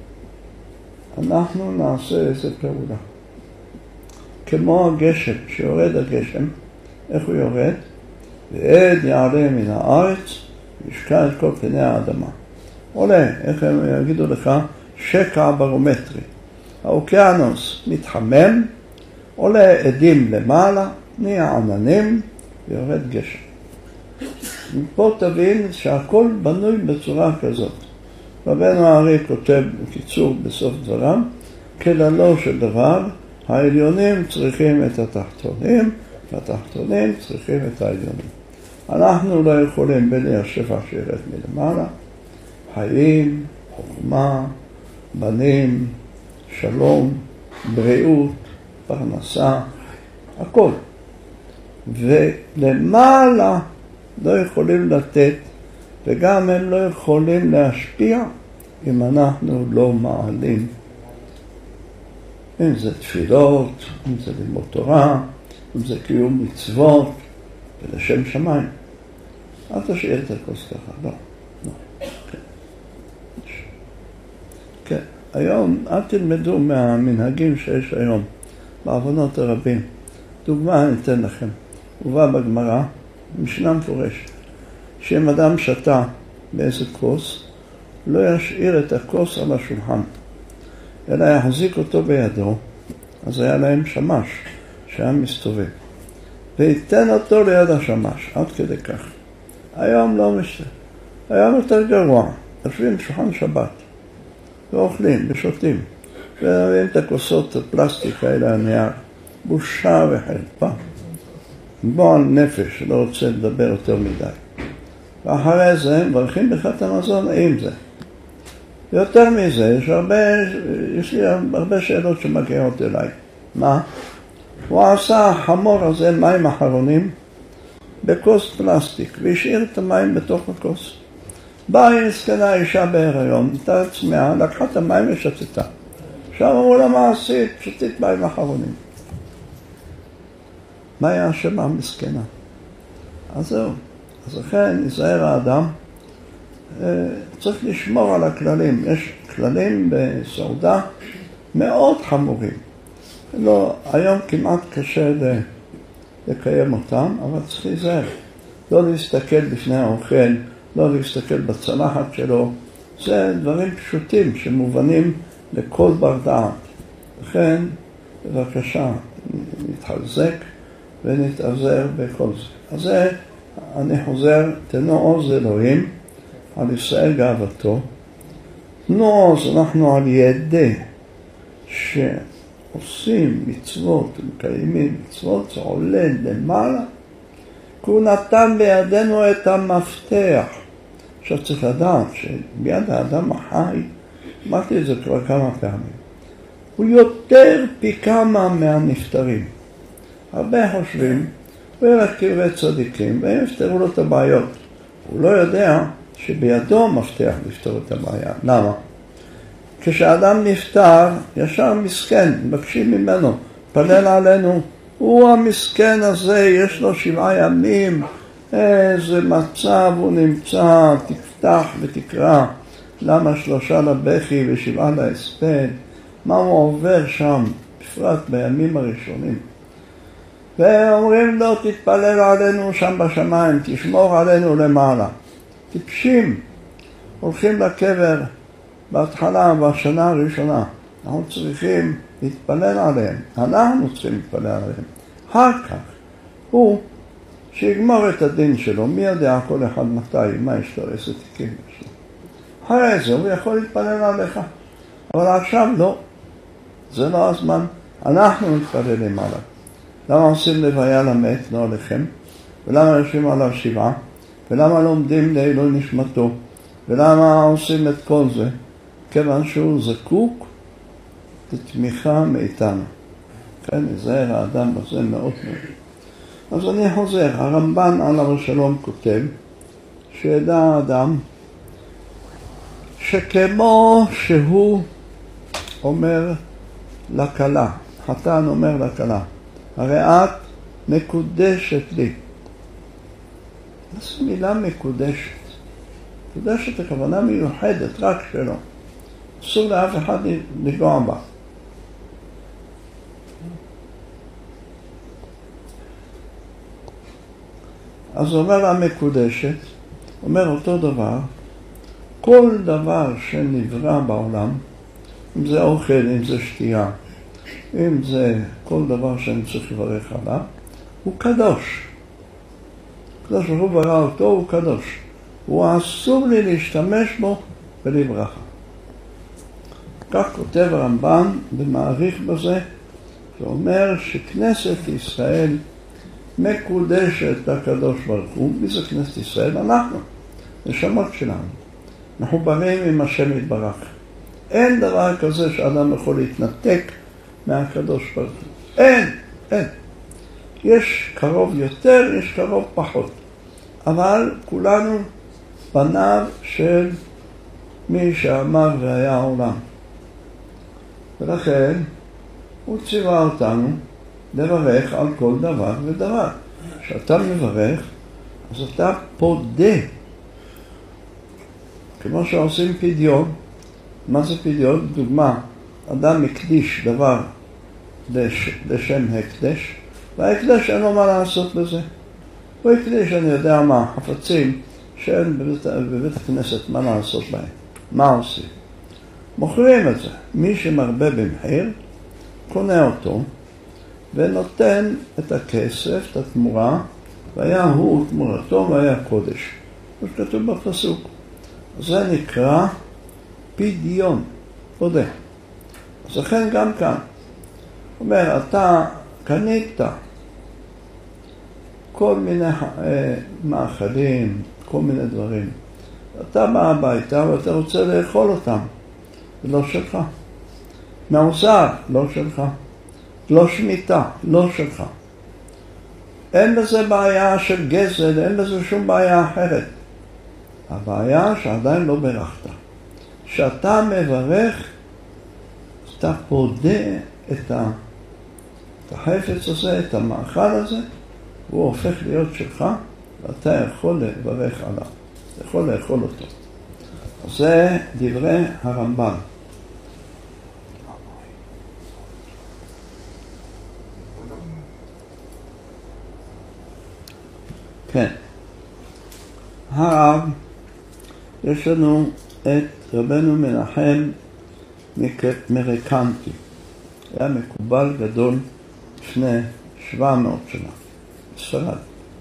אנחנו נעשה איזה פעולה. כמו הגשם, שיורד הגשם, איך הוא יורד? ועד יעלה מן הארץ, וישקע את כל פני האדמה. עולה, איך הם יגידו לך? שקע ברומטרי. האוקיינוס מתחמם, עולה עדים למעלה, נהיה עננים, ויורד גשם. ופה תבין שהכל בנוי בצורה כזאת. רבנו הארי כותב בקיצור בסוף דבריו, כללו של דבר, העליונים צריכים את התחתונים, והתחתונים צריכים את העליונים. אנחנו לא יכולים בלי השפע שירד מלמעלה, חיים, חוכמה, בנים, שלום, בריאות, פרנסה, הכל. ולמעלה לא יכולים לתת, וגם הם לא יכולים להשפיע אם אנחנו לא מעלים. אם זה תפילות, אם זה לימוד תורה, אם זה קיום מצוות, ולשם שמיים. אל תשאיר את הכוס ככה, לא. כן. כן, היום אל תלמדו מהמנהגים שיש היום, בעוונות הרבים. דוגמה אני אתן לכם. הובא בגמרא, משנה מפורשת, שאם אדם שתה באיזה כוס, לא ישאיר את הכוס על השולחן, אלא יחזיק אותו בידו, אז היה להם שמש שהיה מסתובב, ויתן אותו ליד השמש, עד כדי כך. היום לא משתנה, היום יותר גרוע, יושבים בשולחן שבת, ואוכלים ושותים, ומביאים את הכוסות הפלסטיק האלה הנייר, בושה וחרפה. בועל נפש, לא רוצה לדבר יותר מדי. ואחרי זה מברכים בכת המזון עם זה. ויותר מזה, יש לי הרבה שאלות שמגיעות אליי. מה? הוא עשה החמור הזה מים אחרונים בכוס פלסטיק, והשאיר את המים בתוך הכוס. באה זקנה אישה בהיריון, נתה צמאה, לקחה את המים ושתתה. עכשיו אמרו לה מה עשית? שתית מים אחרונים. מה היה השם המסכנה? אז זהו. אז לכן נזהר האדם, צריך לשמור על הכללים. יש כללים בסעודה מאוד חמורים. לא, היום כמעט קשה לקיים אותם, אבל צריך להיזהר. לא להסתכל בפני האוכל, לא להסתכל בצלחת שלו. זה דברים פשוטים שמובנים לכל בר דעת. לכן, בבקשה, נתחזק ונתעזר בכל זה. אז זה, אני חוזר, תנו עוז אלוהים על ישראל גאוותו. תנו עוז, אנחנו על ידי שעושים מצוות, מקיימים מצוות, זה עולה למעלה, כי הוא נתן בידינו את המפתח. עכשיו צריך לדעת שביד האדם החי, אמרתי את זה כבר כמה פעמים, הוא יותר פי כמה מהנפטרים. הרבה חושבים, הוא ילך קרבי צדיקים, והם יפתרו לו את הבעיות. הוא לא יודע שבידו מפתח לפתור את הבעיה. למה? כשאדם נפטר, ישר מסכן, מבקשים ממנו, פלל עלינו, הוא המסכן הזה, יש לו 7 ימים, איזה מצב הוא נמצא, תפתח ותקרא, למה 3 לבכי ו7 להספד, מה הוא עובר שם, בפרט בימים הראשונים. ואומרים לו, תתפלל עלינו שם בשמיים, תשמור עלינו למעלה. טיפשים, הולכים לקבר בהתחלה, בשנה הראשונה. אנחנו צריכים להתפלל עליהם, אנחנו צריכים להתפלל עליהם. אחר כך, הוא שיגמור את הדין שלו, מי יודע כל אחד מתי, מה יש לו, איזה תיקים יש לו. אחרי זה הוא יכול להתפלל עליך, אבל עכשיו לא, זה לא הזמן, אנחנו נתפללים עליו. למה עושים לוויה למת, לא עליכם? ולמה יושבים עליו שבעה? ולמה לומדים לעילוי נשמתו? ולמה עושים את כל זה? כיוון שהוא זקוק לתמיכה מאיתנו. כן, נזהר האדם בזה מאוד מאוד. אז אני חוזר, הרמב"ן עליו השלום כותב, שידע האדם שכמו שהוא אומר לכלה, חתן אומר לכלה, הרי את מקודשת לי. זו מילה מקודשת. מקודשת הכוונה מיוחדת, רק שלו. אסור לאף אחד לגוע בה. אז אומר המקודשת, אומר אותו דבר, כל דבר שנברא בעולם, אם זה אוכל, אם זה שתייה, אם זה כל דבר שאני צריך לברך עליו, הוא קדוש. קדוש ברוך הוא ברא אותו, הוא קדוש. הוא אסור לי להשתמש בו בלי ברכה. כך כותב הרמב"ן ומעריך בזה, שאומר שכנסת ישראל מקודשת לקדוש ברוך הוא. מי זה כנסת ישראל? אנחנו, נשמות שלנו. מחוברים עם השם יתברך. אין דבר כזה שאדם יכול להתנתק מהקדוש ברוך הוא. אין. יש קרוב יותר, יש קרוב פחות. אבל כולנו בניו של מי שאמר והיה העולם. ולכן הוא ציווה אותנו לברך על כל דבר ודבר. כשאתה מברך, אז אתה פודה. כמו שעושים פדיון. מה זה פדיון? דוגמה, אדם הקדיש דבר לשם הקדש, וההקדש אין לו מה לעשות בזה. הוא הקדיש, אני יודע מה, חפצים שאין בבית הכנסת מה לעשות בהם. מה עושים? מוכרים את זה. מי שמרבה במחיר, קונה אותו, ונותן את הכסף, את התמורה, והיה הוא תמורתו והיה קודש. זה כתוב בפסוק. זה נקרא פדיון, פודה. אז לכן גם כאן. אומר, אתה קנית כל מיני מאכלים, כל מיני דברים. אתה בא הביתה ואתה רוצה לאכול אותם. זה לא שלך. מעוזר, לא שלך. לא שמיטה, לא שלך. אין בזה בעיה של גזל, אין בזה שום בעיה אחרת. הבעיה שעדיין לא ברכת. כשאתה מברך, אתה פודה את החפץ הזה, את המאכל הזה, והוא הופך להיות שלך, ואתה יכול לברך עליו. אתה יכול לאכול אותו. זה דברי הרמב"ן. כן. הרב, יש לנו את רבנו מנחם מרקנטי. היה מקובל גדול לפני 700 שנה. בספרד.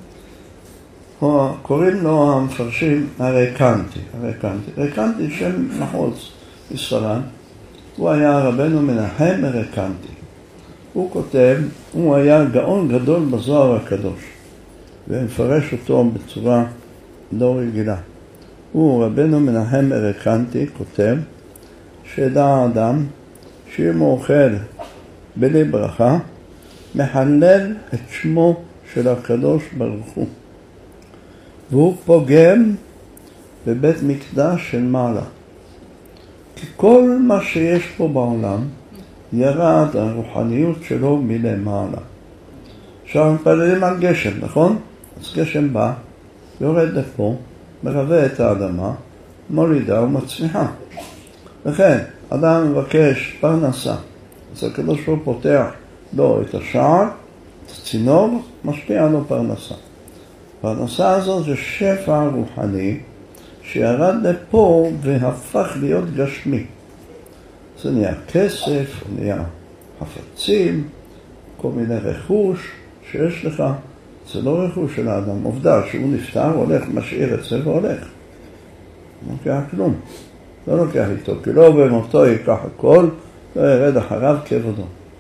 קוראים לו המפרשים הרקנטי. רקנטי שם מחוז בספרד. הוא היה רבנו מנחם מרקנטי. הוא כותב, הוא היה גאון גדול בזוהר הקדוש. ומפרש אותו בצורה לא רגילה. הוא רבנו מנחם מרקנטי כותב שידע האדם שאם הוא אוכל בלי ברכה, מחלל את שמו של הקדוש ברוך הוא. והוא פוגם בבית מקדש של מעלה. כי כל מה שיש פה בעולם ירד הרוחניות שלו מלמעלה. עכשיו מתפללים על גשם, נכון? אז גשם בא, יורד לפה, מרווה את האדמה, מורידה ומצמיחה. לכן, אדם מבקש פרנסה. אז הקדוש ברוך הוא פותח לו את השער, צינור משפיע לו פרנסה. הפרנסה הזאת זה שפע רוחני שירד לפה והפך להיות גשמי. זה נהיה כסף, נהיה חפצים, כל מיני רכוש שיש לך. זה לא רכוש של האדם. עובדה שהוא נפטר, הולך, משאיר את זה והולך. לא לוקח כלום. לא לוקח איתו, כי לא במותו ייקח הכל, לא ירד אחריו כבודו.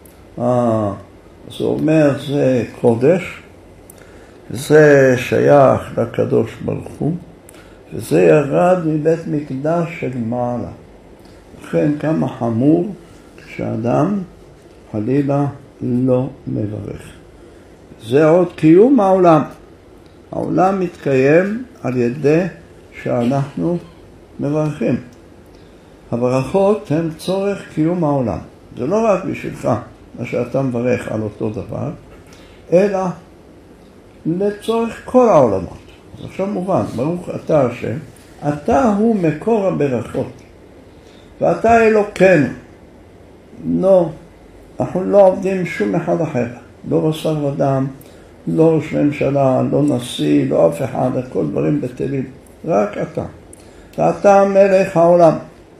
אז הוא אומר, זה קודש, זה שייך לקדוש ברוך הוא, וזה ירד מבית מקדש של מעלה. לכן כמה חמור כשאדם חלילה לא מברך. זה עוד קיום העולם. העולם מתקיים על ידי שאנחנו מברכים. הברכות הן צורך קיום העולם. זה לא רק בשבילך, מה שאתה מברך על אותו דבר, אלא לצורך כל העולמות. אז עכשיו מובן, ברוך אתה השם, אתה הוא מקור הברכות. ואתה אלוקינו. לא, אנחנו לא עובדים שום אחד אחר. לא בשר ודם, לא ראש ממשלה, לא נשיא, לא אף אחד, הכל דברים בטלים. רק אתה. ואתה מלך העולם.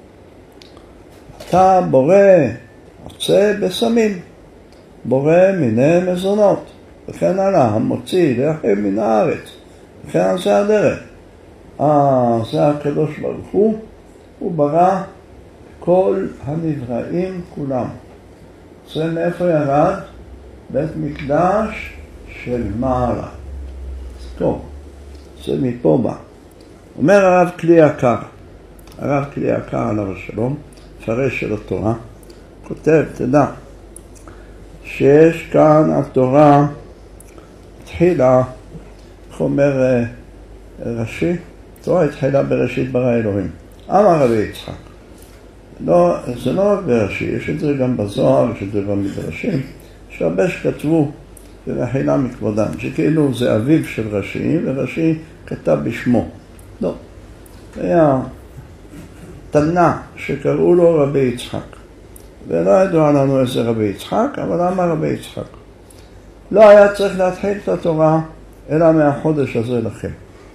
אתה בורא עצי בשמים, בורא מיני מזונות, וכן הלאה, המוציא לחם מן הארץ, וכן על זה הדרך. זה הקדוש ברוך הוא ברא כל הנבראים כולם. זה מאיפה ירד? בית מקדש של מעלה. טוב, זה מפה בא. אומר הרב כלי יקר, הרב כלי יקר עליו השלום, פרש של התורה, כותב, תדע, שיש כאן התורה התחילה, איך אומר רש"י, התורה התחילה בראשית ברא אלוהים. אמר רבי יצחק. לא, זה לא רק ברש"י, יש את זה גם בזוהר, יש את זה גם בראשים, יש הרבה שכתבו ומחילה מכבודם, שכאילו זה אביו של רש"י, ורש"י כתב בשמו. לא, היה תנא שקראו לו רבי יצחק. ולא ידוע לנו איזה רבי יצחק, אבל אמר רבי יצחק. לא היה צריך להתחיל את התורה, אלא מהחודש הזה לכם.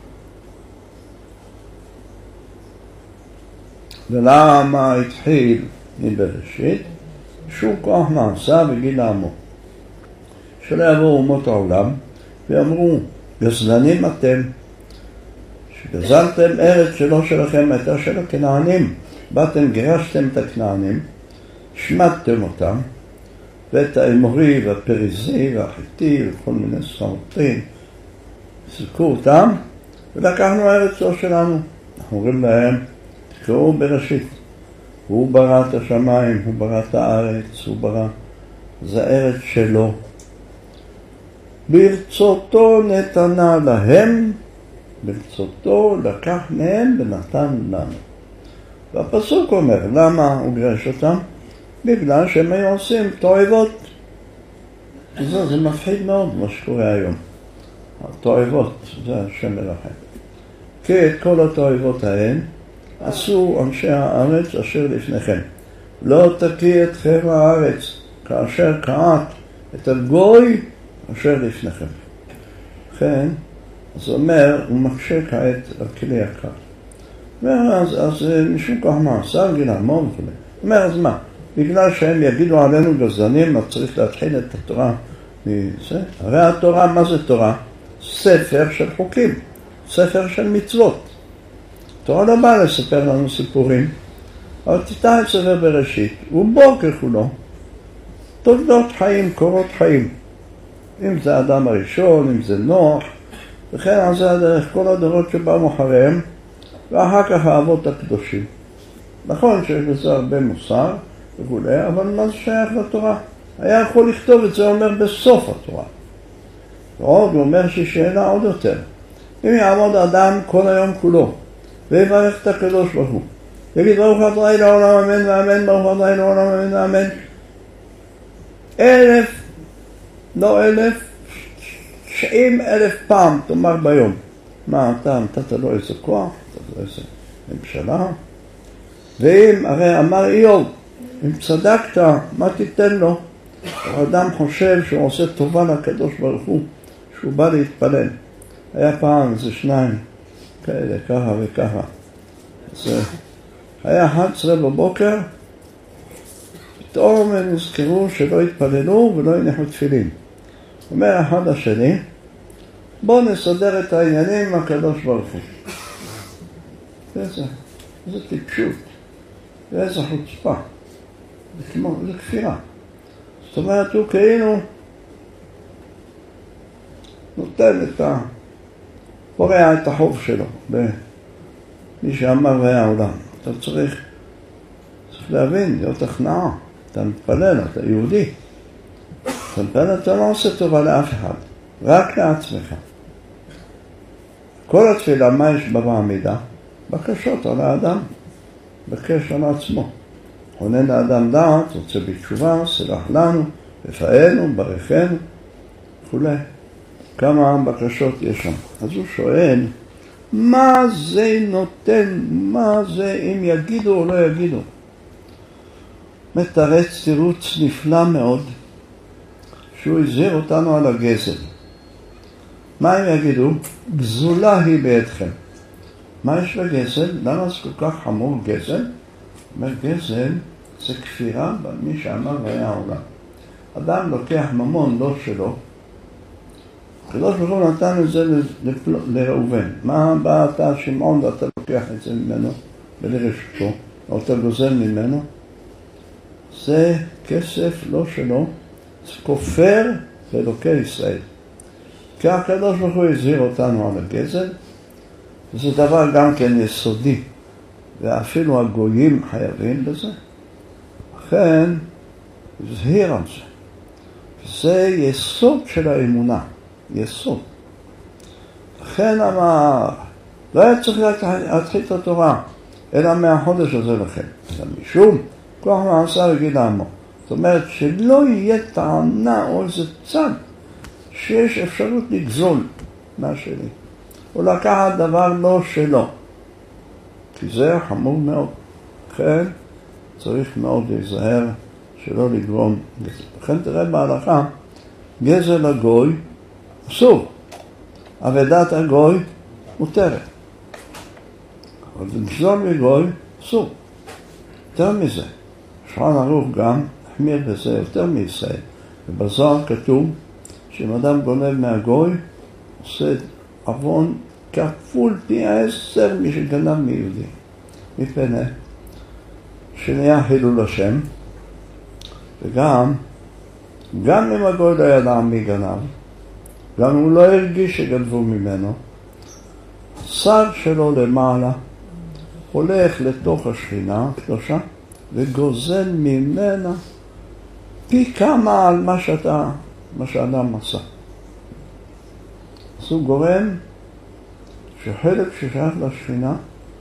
ולמה התחיל מבראשית? שום כוח מעשה וגיל עמו. שלא יבואו אומות העולם ואמרו, גזלנים אתם, שגזלתם ארץ שלא שלכם, הייתה של הכנענים. באתם, גירשתם את הכנענים, שמדתם אותם, ואת האמורי והפריזי והחיתי וכל מיני סרטים, זרקו אותם, ולקחנו הארץ לא שלנו. אנחנו אומרים להם, תקראו בראשית. הוא ברא את השמיים, הוא ברא את הארץ, הוא ברא. זה הארץ שלו. ברצותו נתנה להם, ברצותו לקח מהם ונתן לנו. והפסוק אומר, למה הוא גירש אותם? בגלל שהם היו עושים תועבות. זה מפחיד מאוד מה שקורה היום. התועבות, זה השם מרחם. כי את כל התועבות ההן עשו אנשי הארץ אשר לפניכם. לא תקיא אתכם הארץ כאשר קעת את הגוי אשר לפניכם. לכן, אז אומר, הוא מקשה כעת על כלי יקר. אז משום כך מעשה, גיל עמו וכו'. אומר, אז מה? בגלל שהם יגידו עלינו גזלנים, אז צריך להתחיל את התורה מזה. הרי התורה, מה זה תורה? ספר של חוקים, ספר של מצוות. התורה לא באה לספר לנו סיפורים, אבל תתאר את ספר בראשית, הוא בור ככולו. תולדות חיים, קורות חיים. אם זה האדם הראשון, אם זה נוח, וכן על זה הדרך כל הדורות שבאו אחריהם, ואחר כך האבות הקדושים. נכון שיש בזה הרבה מוסר וכו', אבל מה זה שייך לתורה? היה יכול לכתוב את זה, אומר, בסוף התורה. ועוד הוא אומר ששאלה עוד יותר. אם יעמוד אדם כל היום כולו, ויברך את הקדוש ברוך הוא, יגיד ברוך אדוני לעולם אמן ואמן, ברוך אדוני לעולם אמן ואמן, 90,000 פעם תאמר ביום. מה אתה נתת לו איזה כוח, נתת לו איזה ממשלה? ואם, הרי אמר איוב, אם צדקת, מה תיתן לו? האדם חושב שהוא עושה טובה לקדוש ברוך הוא, שהוא בא להתפלל. היה פעם איזה שניים כאלה, ככה וככה. אז היה 11 בבוקר, פתאום הם נזכרו שלא התפללו ולא הניחו תפילין. אומר אחד השני, בוא נסדר את העניינים עם הקדוש ברוך הוא. איזה טיפשות, ואיזה חוצפה, זה כפירה. זאת אומרת, הוא כאילו נותן פורע את החוב שלו, מי שאמר והיה העולם. אתה צריך להבין, להיות הכנעה. אתה מתפלל, אתה יהודי. אתה מתפלל, אתה לא עושה טובה לאף אחד, רק לעצמך. כל התפילה, מה יש בה בעמידה? בקשות על האדם, בקש על עצמו. עונה לאדם דעת, רוצה בתשובה, סלח לנו, רפאנו, ברכנו, וכו'. כמה בקשות יש שם. אז הוא שואל, מה זה נותן, מה זה אם יגידו או לא יגידו? מתרץ תירוץ נפלא מאוד, שהוא הזהיר אותנו על הגזל. מה הם יגידו? גזולה היא בידכם. מה יש בגזל? למה זה כל כך חמור גזל? אומר, גזל זה כפירה במי שאמר והיה העולם. אדם לוקח ממון לא שלו, הקדוש ברוך הוא נתן את זה לראובן. מה בא אתה שמעון ואתה לוקח את זה ממנו ולרשתו, או אתה גוזל ממנו? זה כסף לא שלו, זה כופר באלוקי ישראל. כי הקדוש ברוך הוא הזהיר אותנו על הגזל, וזה דבר גם כן יסודי, ואפילו הגויים חייבים בזה. לכן, זהיר על זה. זה יסוד של האמונה, יסוד. לכן אמר, לא היה צריך להתחיל את התורה, אלא מהחודש הזה לכם. זה משום, כוח מעשה יגיד לעמו. זאת אומרת, שלא יהיה טענה או איזה צד, שיש אפשרות לגזול מהשני. או לקחת דבר לא שלו. כי זה חמור מאוד. לכן צריך מאוד להיזהר שלא לגרום גזל. לכן תראה בהלכה, גזל הגוי אסור. אבדת הגוי מותרת. אבל גזול מגוי אסור. יותר מזה. שולחן ערוך גם החמיר בזה יותר מישראל. ובזוהר כתוב שאם אדם גונב מהגוי, עושה עוון כפול פי 10 מי שגנב מיהודי. מפני שנהיה חילול השם, וגם אם הגוי לא ידע מי גנב, גם אם הוא לא הרגיש שגנבו ממנו, השר שלו למעלה הולך לתוך השכינה הקדושה וגוזל ממנה פי כמה על מה שאדם עשה. אז הוא גורם שחלק ששייך לשכינה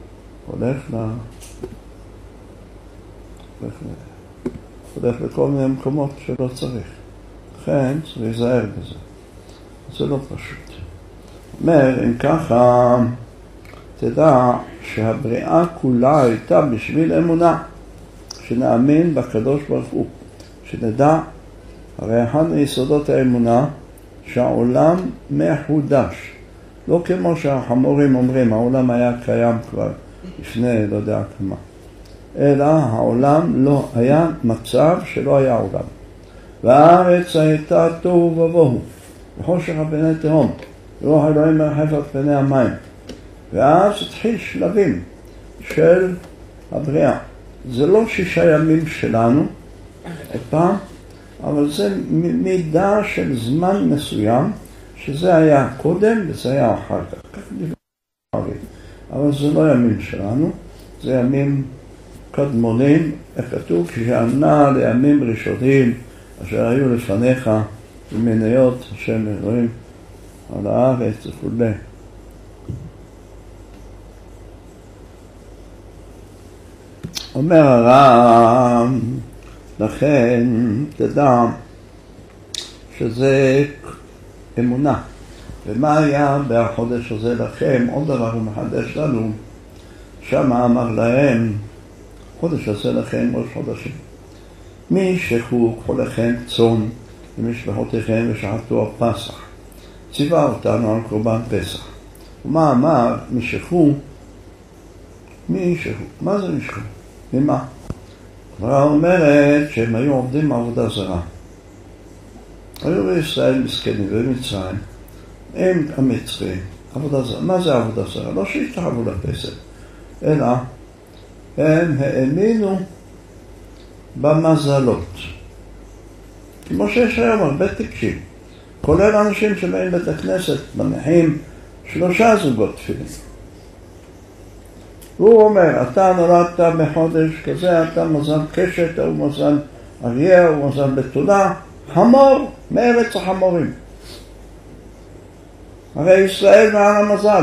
הולך לכל מיני מקומות שלא צריך. לכן צריך להיזהר בזה. זה לא פשוט. אומר, אם ככה, תדע שהבריאה כולה הייתה בשביל אמונה, שנאמין בקדוש ברוך הוא, שנדע, הרי אחד מיסודות האמונה, שהעולם מחודש. לא כמו שהחמורים אומרים, העולם היה קיים כבר לפני לא יודע כמה. אלא העולם לא היה מצב שלא היה עולם. והארץ הייתה תוהו ובוהו, וחושך על פני תהום, רוח אלוהים מרחף על פני המים. ואז התחיל שלבים של הבריאה. זה לא 6 ימים שלנו, פעם, אבל זה מידה של זמן מסוים, שזה היה קודם וזה היה אחר כך. אבל זה לא ימים שלנו, זה ימים קדמונים, איך כתוב, כשענה לימים ראשונים, אשר היו לפניך, ומניות השם אלוהים על הארץ וכו'. אומר הרב, לכן תדע שזה אמונה. ומה היה בחודש הזה לכם? עוד דבר הוא מחדש לנו. שם אמר להם, חודש הזה לכם ראש חודשים. מי שכו כל לכם צאן ומשפחותיכם ושחטו על פסח. ציווה אותנו על קורבן פסח. ומה אמר משכו? מי שכו? מה זה משכו? ממה? הגמרא אומרת שהם היו עובדים עבודה זרה. היו בישראל מסכנים ובמצרים, הם המצרים, עבודה זרה. מה זה עבודה זרה? לא שהשתחוו לפסל, אלא הם האמינו במזלות. כמו שיש היום הרבה טיפשים, כולל אנשים שבאים בית הכנסת, מניחים 3 זוגות תפילין. הוא אומר, אתה נולדת בחודש כזה, אתה מזל קשת, הוא מזל אריה, הוא מזל בתולה, חמור מארץ החמורים. הרי ישראל מעל המזל.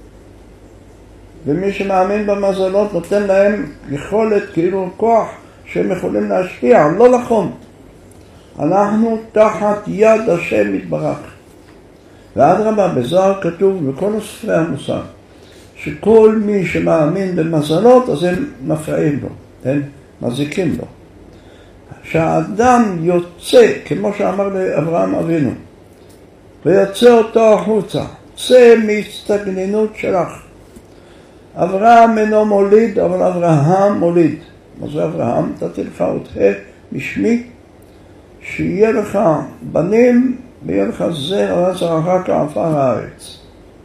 ומי שמאמין במזלות נותן להם יכולת, כאילו כוח, שהם יכולים להשפיע, לא לחום. אנחנו תחת יד השם יתברך. ואדרבה, בזוהר כתוב בכל ספרי המוסר, שכל מי שמאמין במזלות, אז הם מפריעים לו, הם מזיקים לו. שהאדם יוצא, כמו שאמר לאברהם אבינו, ויוצא אותו החוצה, צא מהסתגננות שלך. אברהם אינו מוליד, אבל אברהם מוליד. מה זה אברהם? נתתי לך אותך משמי, שיהיה לך בנים, ויהיה לך זרע זרעך כעפר הארץ.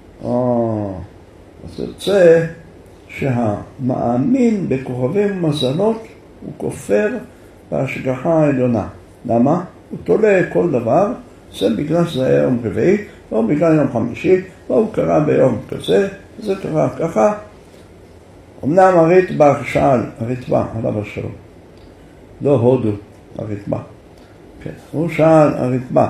אז יוצא שהמאמין בכוכבים ומזלות הוא כופר בהשגחה העליונה. למה? הוא תולה כל דבר, זה בגלל שזה היה יום רביעי, לא בגלל יום חמישי, לא הוא קרה ביום כזה, זה קרה ככה. אמנם הרטב"א שאל, הרטב"א, עליו השלום, לא הודו, הרטב"א. כן. הוא שאל, הרטב"א,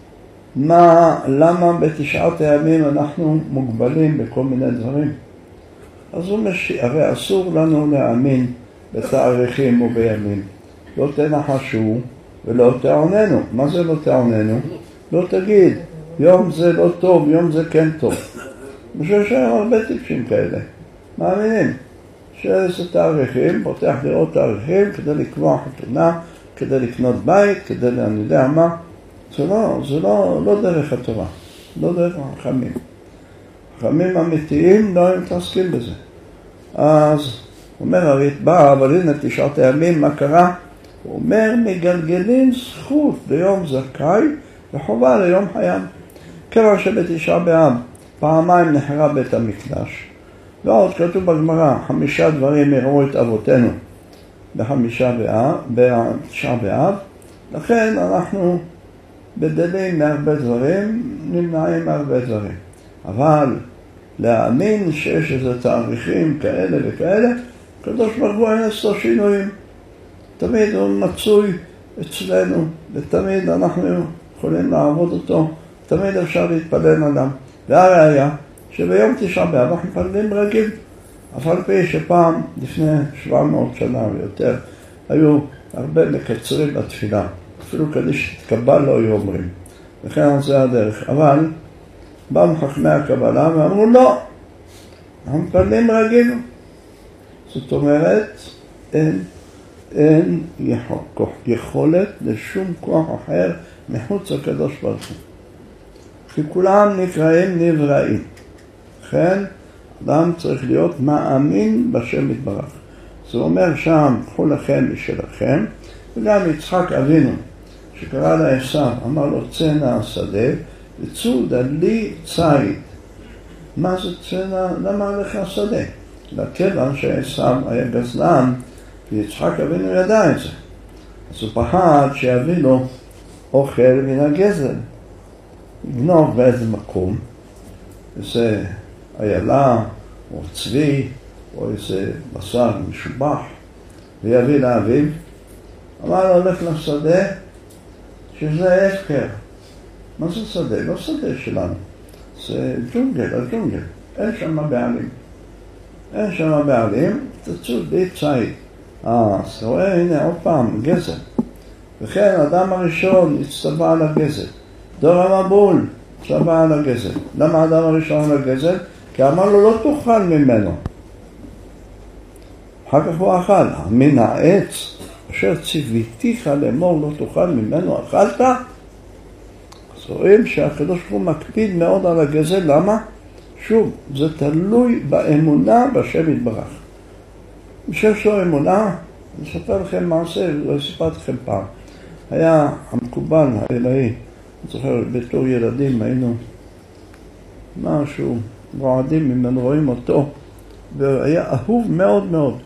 למה בתשעת הימים אנחנו מוגבלים בכל מיני דברים? אז הוא הרי אסור לנו להאמין בתאריכים ובימים. לא תנחשו ולא תעוננו. מה זה לא תעוננו? לא תגיד, יום זה לא טוב, יום זה כן טוב. יש הרבה טיפשים כאלה. מאמינים שזה תאריכים, פותח לראות תאריכים כדי לקבוע חתונה, כדי לקנות בית, כדי אני יודע מה. זה לא דרך התורה, לא דרך החכמים. חכמים אמיתיים לא הם מתעסקים בזה. אז אומר הרטב"א, אבל הנה תשעת הימים, מה קרה? הוא אומר, מגלגלים זכות ליום זכאי וחובה ליום חייב. כיוון שבתשעה באב פעמיים נחרב בית המקדש. ועוד כתוב בגמרא, 5 דברים יראו את אבותינו בתשעה באב. לכן אנחנו בדלים מהרבה דברים, נמנעים מהרבה דברים. אבל להאמין שיש איזה תאריכים כאלה וכאלה, הקדוש ברוך הוא אין אצלו שינויים. תמיד הוא מצוי אצלנו, ותמיד אנחנו יכולים לעבוד אותו, תמיד אפשר להתפלל עליו. והראיה שביום תשעה באב אנחנו מתפללים רגיל, אף על פי שפעם לפני 700 שנה ויותר היו הרבה מקצרים בתפילה, אפילו כדי שתתקבל לא היו אומרים, לכן זה הדרך. אבל באו חכמי הקבלה ואמרו לא, אנחנו מתפללים רגיל. זאת אומרת אין יכולת לשום כוח אחר מחוץ לקדוש ברוך הוא, כי כולם נקראים נבראים. לכן אדם צריך להיות מאמין בשם יתברך. זה אומר שם, קחו לכם משלכם. וגם יצחק אבינו שקרא לעשיו, אמר לו צא נא השדה וצוד לי ציד. מה זה צא נא? למה לך שדה? לכיוון שעשיו היה גזלן, ויצחק אבינו ידע את זה, אז הוא פחד שיביא לו אוכל מן הגזל, יגנוב באיזה מקום, איזה איילה או צבי או איזה בשר משובח, ויביא לאביו. אמר לו הולך לשדה שזה הפקר. מה זה שדה? לא שדה שלנו, זה ג'ונגל, הג'ונגל, אין שם בעלים. אין שם בעלים, תצוד לי ציד. אז רואה, הנה עוד פעם, גזל. וכן, האדם הראשון הצטווה על הגזל. דור המבול הצטווה על הגזל. למה האדם הראשון על הגזל? כי אמר לו לא תאכל ממנו. אחר כך הוא אכל. מן העץ אשר ציוויתיך לאמור לא תאכל ממנו אכלת. אז רואים שהקדוש ברוך הוא מקפיד מאוד על הגזל. למה? שוב, זה תלוי באמונה בשם יתברך. מי שיש לו אמונה, אני אספר לכם מעשה, לא סיפרתי לכם פעם. היה המקובל האלוהי, אני זוכר, בתור ילדים היינו משהו רועדים ממנו, רואים אותו, והיה אהוב מאוד מאוד.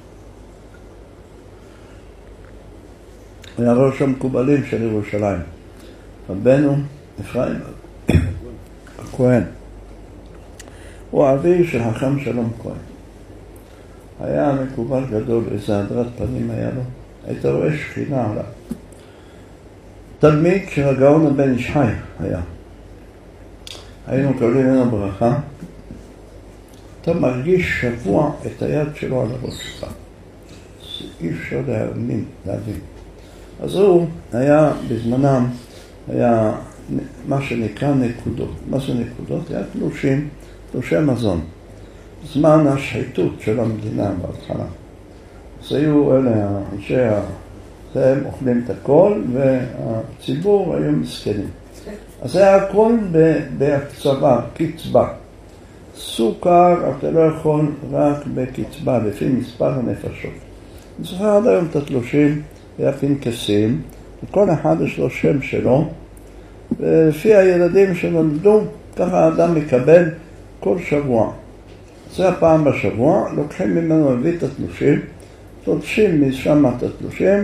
היה ראש המקובלים של ירושלים, רבנו אפרים הכהן. הוא אבי של חכם שלום כהן. היה מקובל גדול, איזה הדרת פנים היה לו. היית רואה שכינה עליו. תלמיד של הגאון הבן איש חי היה. היינו קוראים לנו ברכה. אתה מרגיש שבוע את היד שלו על הראש שלך. אי אפשר להבין. אז הוא היה בזמנם, היה מה שנקרא נקודות. מה זה נקודות? היה תלושי מזון. זמן השחיתות של המדינה בהתחלה. אז היו אלה אנשי הם אוכלים את הכל, והציבור היו מסכנים. אז היה הכל בהקצבה, קצבה. סוכר אתה לא יכול רק בקצבה, לפי מספר הנפשות. אני זוכר עד היום את התלושים, היה פנקסים, וכל אחד יש לו שם שלו, ולפי הילדים שנולדו, ככה האדם מקבל כל שבוע. זה הפעם בשבוע, לוקחים ממנו להביא את התלושים, תולשים משם את התלושים,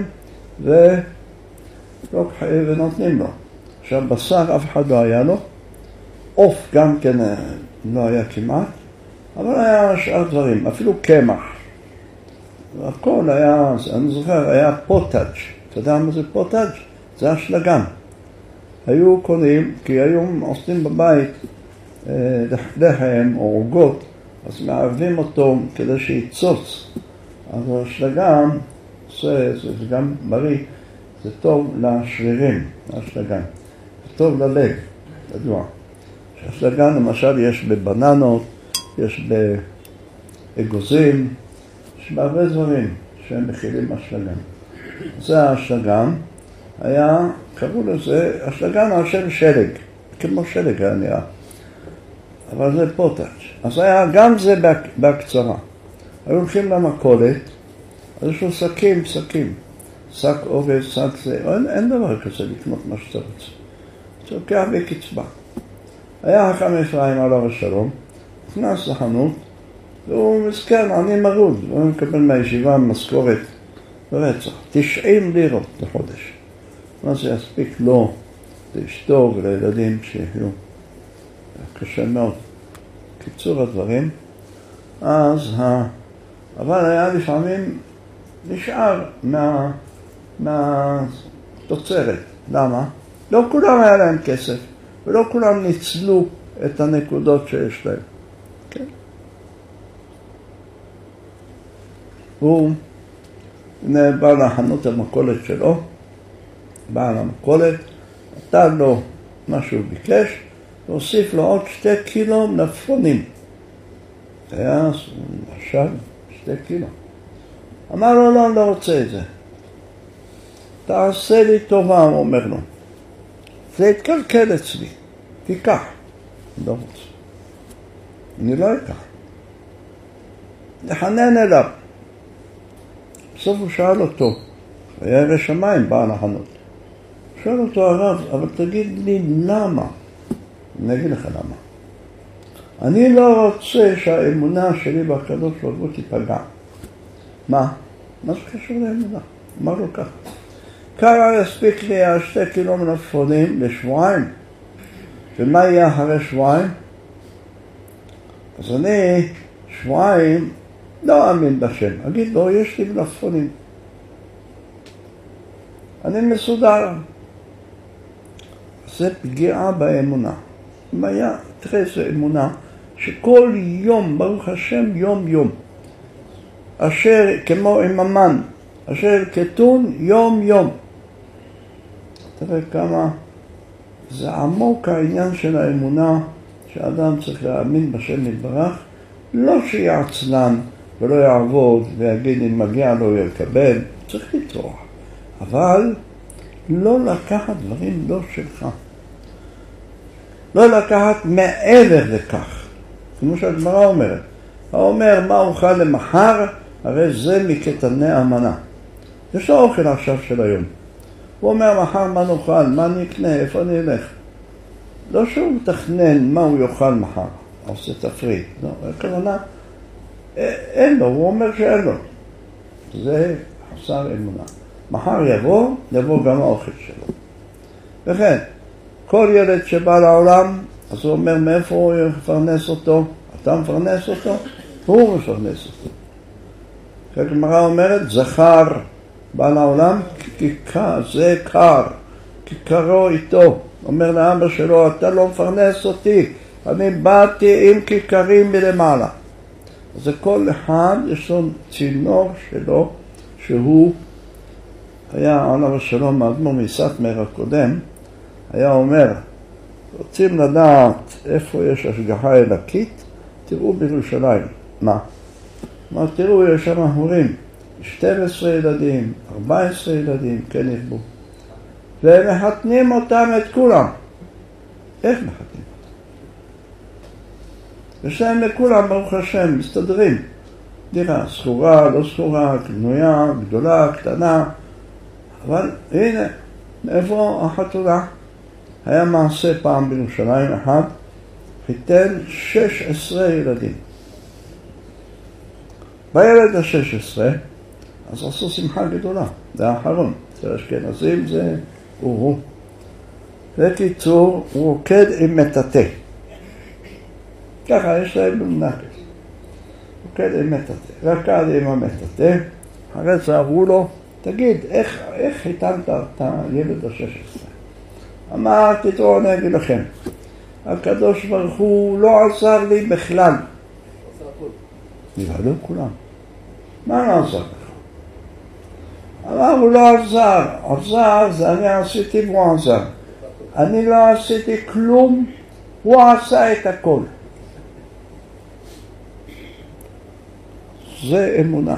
ונותנים לו. עכשיו בשר אף אחד לא היה לו, עוף גם כן לא היה כמעט, אבל היה שאר דברים, אפילו קמח. הכל היה, אני זוכר, היה פוטאג'. אתה יודע מה זה פוטאג'? זה אשלגן. היו קונים, כי היו עושים בבית לחם או עוגות, אז מערבים אותו כדי שיצוץ. אז האשלגן, זה גם בריא, זה טוב לשרירים, האשלגן. זה טוב ללב, ידוע. האשלגן למשל יש בבננות, יש באגוזים, יש בהרבה דברים שהם מכילים אשלגן. זה האשלגן, היה, קראו לזה, אשלגן על שם שלג, כמו שלג היה נראה. אבל זה פוטאג'. אז היה גם זה בהקצרה. היו הולכים למכולת, אז יש לו שקים, שק עובד, שק זה, אין דבר כזה לקנות מה שאתה רוצה. זה לוקח בקצבה. היה חכם אפרים עליו השלום, נכנס לחנות, והוא מסכן, אני מרוד, הוא מקבל מהישיבה משכורת ברצח, 90 לירות לחודש. מה זה יספיק לו, לאשתו ולילדים שיהיו. קשה מאוד. קיצור הדברים, אבל היה לפעמים נשאר מהתוצרת. למה? לא כולם היה להם כסף, ולא כולם ניצלו את הנקודות שיש להם. כן? הוא בא לחנות המכולת שלו, בעל המכולת, נתן לו מה שהוא ביקש, והוסיף לו עוד 2 קילו מלפפונים. זה היה עכשיו 2 קילו. אמר לו, לא, אני לא רוצה את זה. תעשה לי טובה, הוא אומר לו. זה התקלקל אצלי. תיקח. אני לא רוצה. אני לא אקח. לחנן אליו. בסוף הוא שאל אותו, היה ירא שמיים בעל החנות. שאל אותו הרב, אבל תגיד לי למה? אני אגיד לך למה. אני לא רוצה שהאמונה שלי בקדוש ברוך הוא תיפגע. מה? מה זה קשור לאמונה? אמר לו ככה. כמה יספיק לי 2 קילו מלפפונים לשבועיים? ומה יהיה אחרי שבועיים? אז אני שבועיים לא אאמין בשם. אגיד לו, יש לי מלפפונים. אני מסודר. זה פגיעה באמונה. תראה איזו אמונה שכל יום, ברוך השם, יום, אשר כמו עם המן, אשר כתון יום. תראה כמה זה עמוק העניין של האמונה, שאדם צריך להאמין בשם יתברך, לא שיעצלן ולא יעבוד ויגיד אם מגיע לו יקבל, צריך לטרוח. אבל לא לקחת דברים לא שלך. לא לקחת מעבר לכך. כמו שהגמרא אומרת. האומר מה אוכל למחר, הרי זה מקטני המנה. יש לו אוכל עכשיו של היום. הוא אומר מחר מה נאכל, מה נקנה, איפה אני אלך. לא שהוא מתכנן מה הוא יאכל מחר, עושה תפריט. לא, הכוונה, אין לו, הוא אומר שאין לו. זה חסר אמונה. מחר יבוא גם האוכל שלו. וכן, כל ילד שבא לעולם, אז הוא אומר מאיפה הוא יפרנס אותו? אתה מפרנס אותו? הוא מפרנס אותו. הגמרא אומרת, זכר בא לעולם, זה קר, כיכרו איתו. אומר לאבא שלו, אתה לא מפרנס אותי, אני באתי עם כיכרים מלמעלה. אז כל אחד יש לו צינור שלו, שהוא היה עליו השלום, האדמו"ר מסאטמר הקודם, היה אומר, רוצים לדעת איפה יש השגחה אלוקית, תראו בירושלים. מה? תראו, יש שם הורים, 12 ילדים, 14 ילדים, כן ירבו. והם מחתנים אותם את כולם. איך מחתנים אותם? יש להם לכולם, ברוך השם, מסתדרים. דירה, סחורה, לא סחורה, קנויה, גדולה, קטנה. אבל הנה, מאיפה החתונה? היה מעשה פעם בירושלים אחד, חיתן 16 ילדים. בילד ה-16, אז עשו שמחה גדולה, זה האחרון. אצל אשכנזים זה הוא. בקיצור, הוא רוקד עם מטאטא. ככה יש להם במנקס. רוקד עם מטאטא. רקד עם המטאטא. אחרי זה אמרו לו, תגיד, איך חיתנת את הילד ה-16? אמרתי, תראו, אני אגיד לכם. הקדוש ברוך הוא לא עזר לי בכלל. נבהלו כולם. מה לא עזר לך? אמר, הוא לא עזר. עזר זה אני עשיתי והוא עזר. אני לא עשיתי כלום, הוא עשה את הכל. זה אמונה.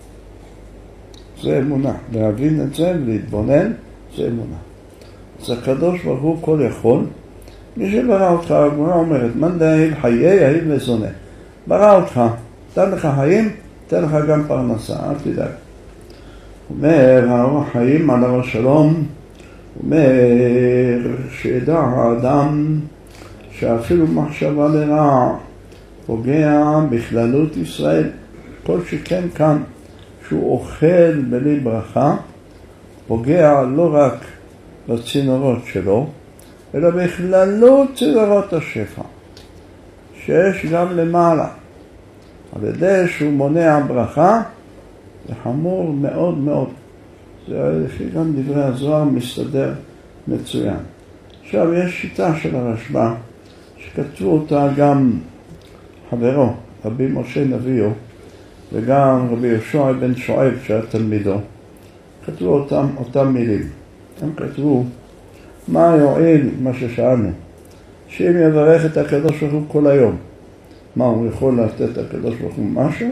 זה אמונה. להבין את זה ולהתבונן, זה אמונה. אז הקדוש ברוך הוא כל יכול. מי שברא אותך, הגמרא אומרת, מן דאהיל חיי, אהיל וזונה. ברא אותך, תן לך חיים, תן לך גם פרנסה, אל תדאג. אומר, האור החיים עליו השלום, אומר שידע האדם שאפילו מחשבה לרע פוגע בכללות ישראל. כל שכן כאן שהוא אוכל בלי ברכה, פוגע לא רק בצינורות שלו, אלא בכללות צינורות השפע, שיש גם למעלה. על ידי שהוא מונע ברכה, זה חמור מאוד מאוד. זה לפי גם דברי הזוהר מסתדר מצוין. עכשיו יש שיטה של הרשב"א, שכתבו אותה גם חברו, רבי משה נביאו, וגם רבי יהושע בן שועב שהיה תלמידו. כתבו אותם מילים. הם כתבו, מה יועיל מה ששאלנו? שאם יברך את הקדוש ברוך הוא כל היום, מה הוא יכול לתת הקדוש ברוך הוא משהו?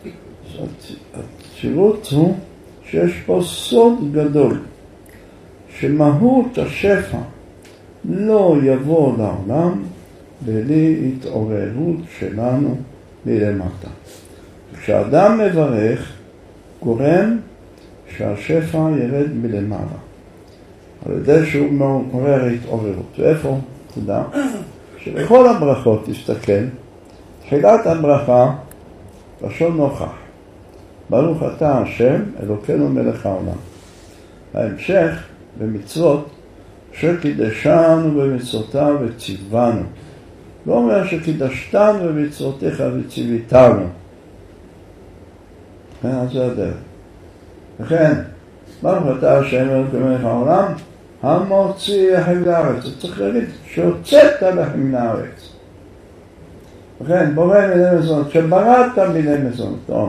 התשיבות הוא שיש פה סוד גדול, שמהות השפע לא יבוא לעולם בלי התעוררות שלנו מלמטה. כשאדם מברך, גורם שהשפע ירד מלמעלה. על ידי שהוא מעורר התעוררות. ואיפה? תדע. שבכל הברכות תסתכל, תחילת הברכה, לשון נוכח. ברוך אתה השם, אלוקינו מלך העולם. ההמשך במצוות, שקידשנו במצוותיו וציוונו. לא אומר שקידשתנו במצוותיך וציוויתנו. אז זה הדרך. לכן, ברוך אתה השם אלוקינו מלך העולם, המוציא לכם לארץ. זה צריך להגיד שהוצאת לכם מן הארץ. לכן, בורא מיני מזונות, שבראת מיני מזונות.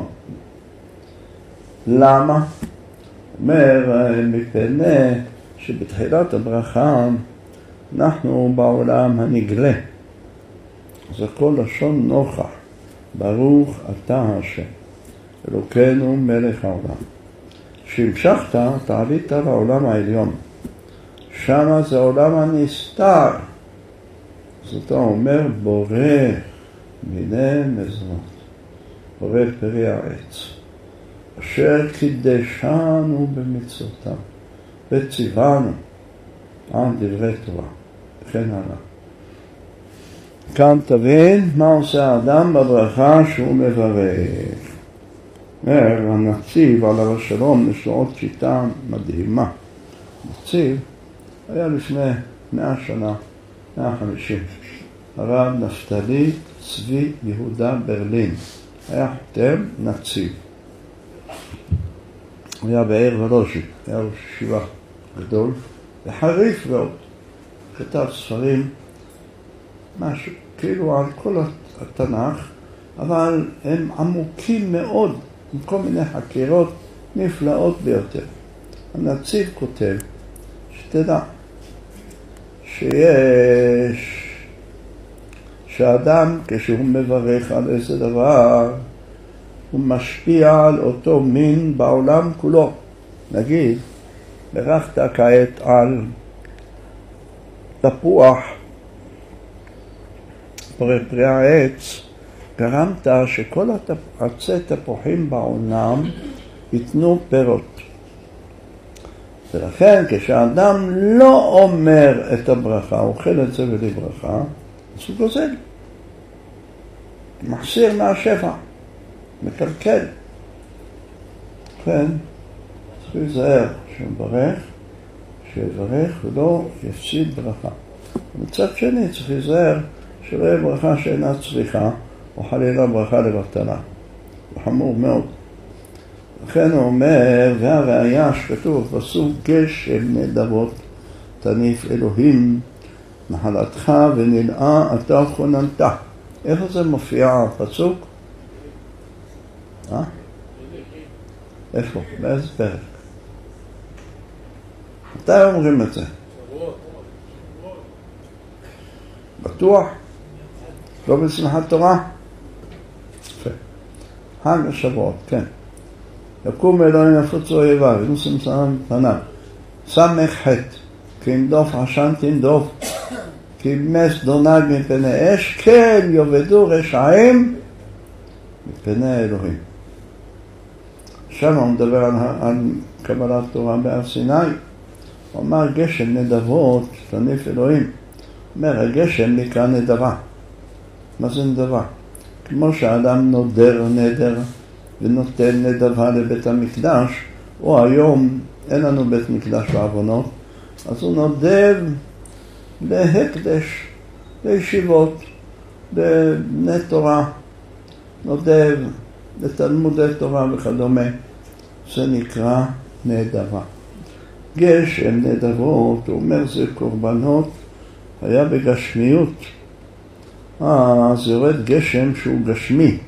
למה? אומר, מפני שבתחילת הברכה אנחנו בעולם הנגלה. אז הכל לשון נוכח. ברוך אתה השם, אלוקינו מלך העולם. שהמשכת, אתה עלית לעולם העליון. שמה זה עולם הנסתר. זאת אומר, בורא מיני מזונות, בורא פרי הארץ, אשר קידשנו במצוותיו, וציוונו על דברי תורה, וכן הלאה. כאן תבין מה עושה האדם בברכה שהוא מברך. הנציב עליו השלום, יש לו עוד שיטה מדהימה. הנציב היה לפני 100 שנה, 150. הרב נפתלי צבי יהודה ברלין. היה חותם נציב. הוא היה בעיר ולוז'י, היה ראש ישיבה גדול, וחריף מאוד. כתב ספרים, משהו, כאילו על כל התנ"ך, אבל הם עמוקים מאוד, עם כל מיני חקירות נפלאות ביותר. הנציב כותב, שתדע, שאדם כשהוא מברך על איזה דבר, הוא משפיע על אותו מין בעולם כולו. נגיד, ברכת כעת על תפוח, פרי העץ, גרמת שכל עצי תפוחים בעולם ייתנו פירות. ולכן כשאדם לא אומר את הברכה, אוכל את זה בלי ברכה, אז הוא גוזל. מחסיר מהשפע, מקלקל. לכן צריך להיזהר שיברך ולא יפסיד ברכה. מצד שני צריך להיזהר שלא יהיה ברכה שאינה צריכה, או חלילה ברכה לבטלה. זה חמור מאוד. לכן הוא אומר, והראיה שכתוב פסוק גשם נדבות תניף אלוהים נחלתך ונלאה אתה כוננת. איפה זה מופיע הפסוק? איפה? באיזה פרק? מתי אומרים את זה? בטוח? לא בשמחת תורה? יפה. חג השבועות, כן. יקום אלוהים יפוץ אויביו, ונושאים סלם פניו. סמך חטא, כי אם דוף עשן תנדוף, כי מס דונג מפני אש, כן יובדו רשעים מפני אלוהים. שם הוא מדבר על קבלת תורה בהר סיני. הוא אמר גשם נדבות תניף אלוהים. אומר הגשם נקרא נדבה. מה זה נדבה? כמו שהאדם נודר נדר ונותן נדבה לבית המקדש, או היום אין לנו בית מקדש בעוונות, אז הוא נודב להקדש, לישיבות, לבני תורה, נודב לתלמודי תורה וכדומה. זה נקרא נדבה. גשם נדבות, הוא אומר זה קורבנות, היה בגשמיות. אז יורד גשם שהוא גשמי.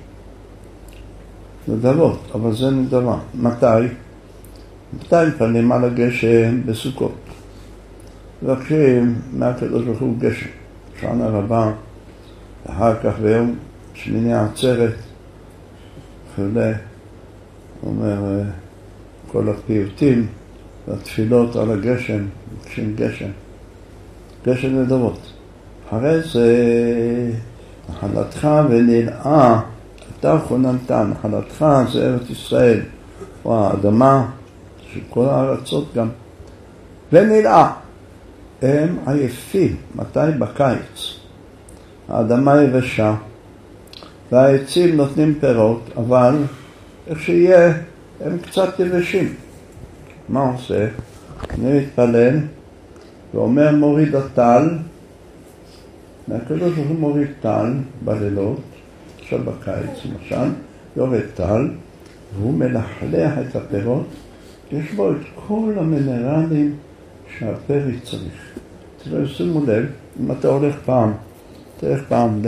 נדבות, אבל זה נדבה. מתי? מתי פנים על הגשם בסוכות. מבקשים מהקדוש ברוך הוא גשם. שנה רבה, אחר כך ביום שמיני עצרת, וכולי, אומר כל הפיוטים והתפילות על הגשם, מבקשים גשם. גשם נדבות. אחרי זה נחלתך ונלאה, אתה כוננת, נחלתך זה ארץ ישראל, או האדמה של כל הארצות גם. ונלאה, הם עייפים, מתי? בקיץ. האדמה יבשה, והעצים נותנים פירות, אבל איך שיהיה, הם קצת יבשים. מה עושה? אני מתפלל, ואומר מוריד הטל, מהקדוש הוא מוריד טל בלילות, עכשיו בקיץ למשל, יורד טל, והוא מלחלח את הפירות, יש בו את כל המינרלים שהפרי צריך. תראו, שימו לב, אם אתה הולך פעם, תלך פעם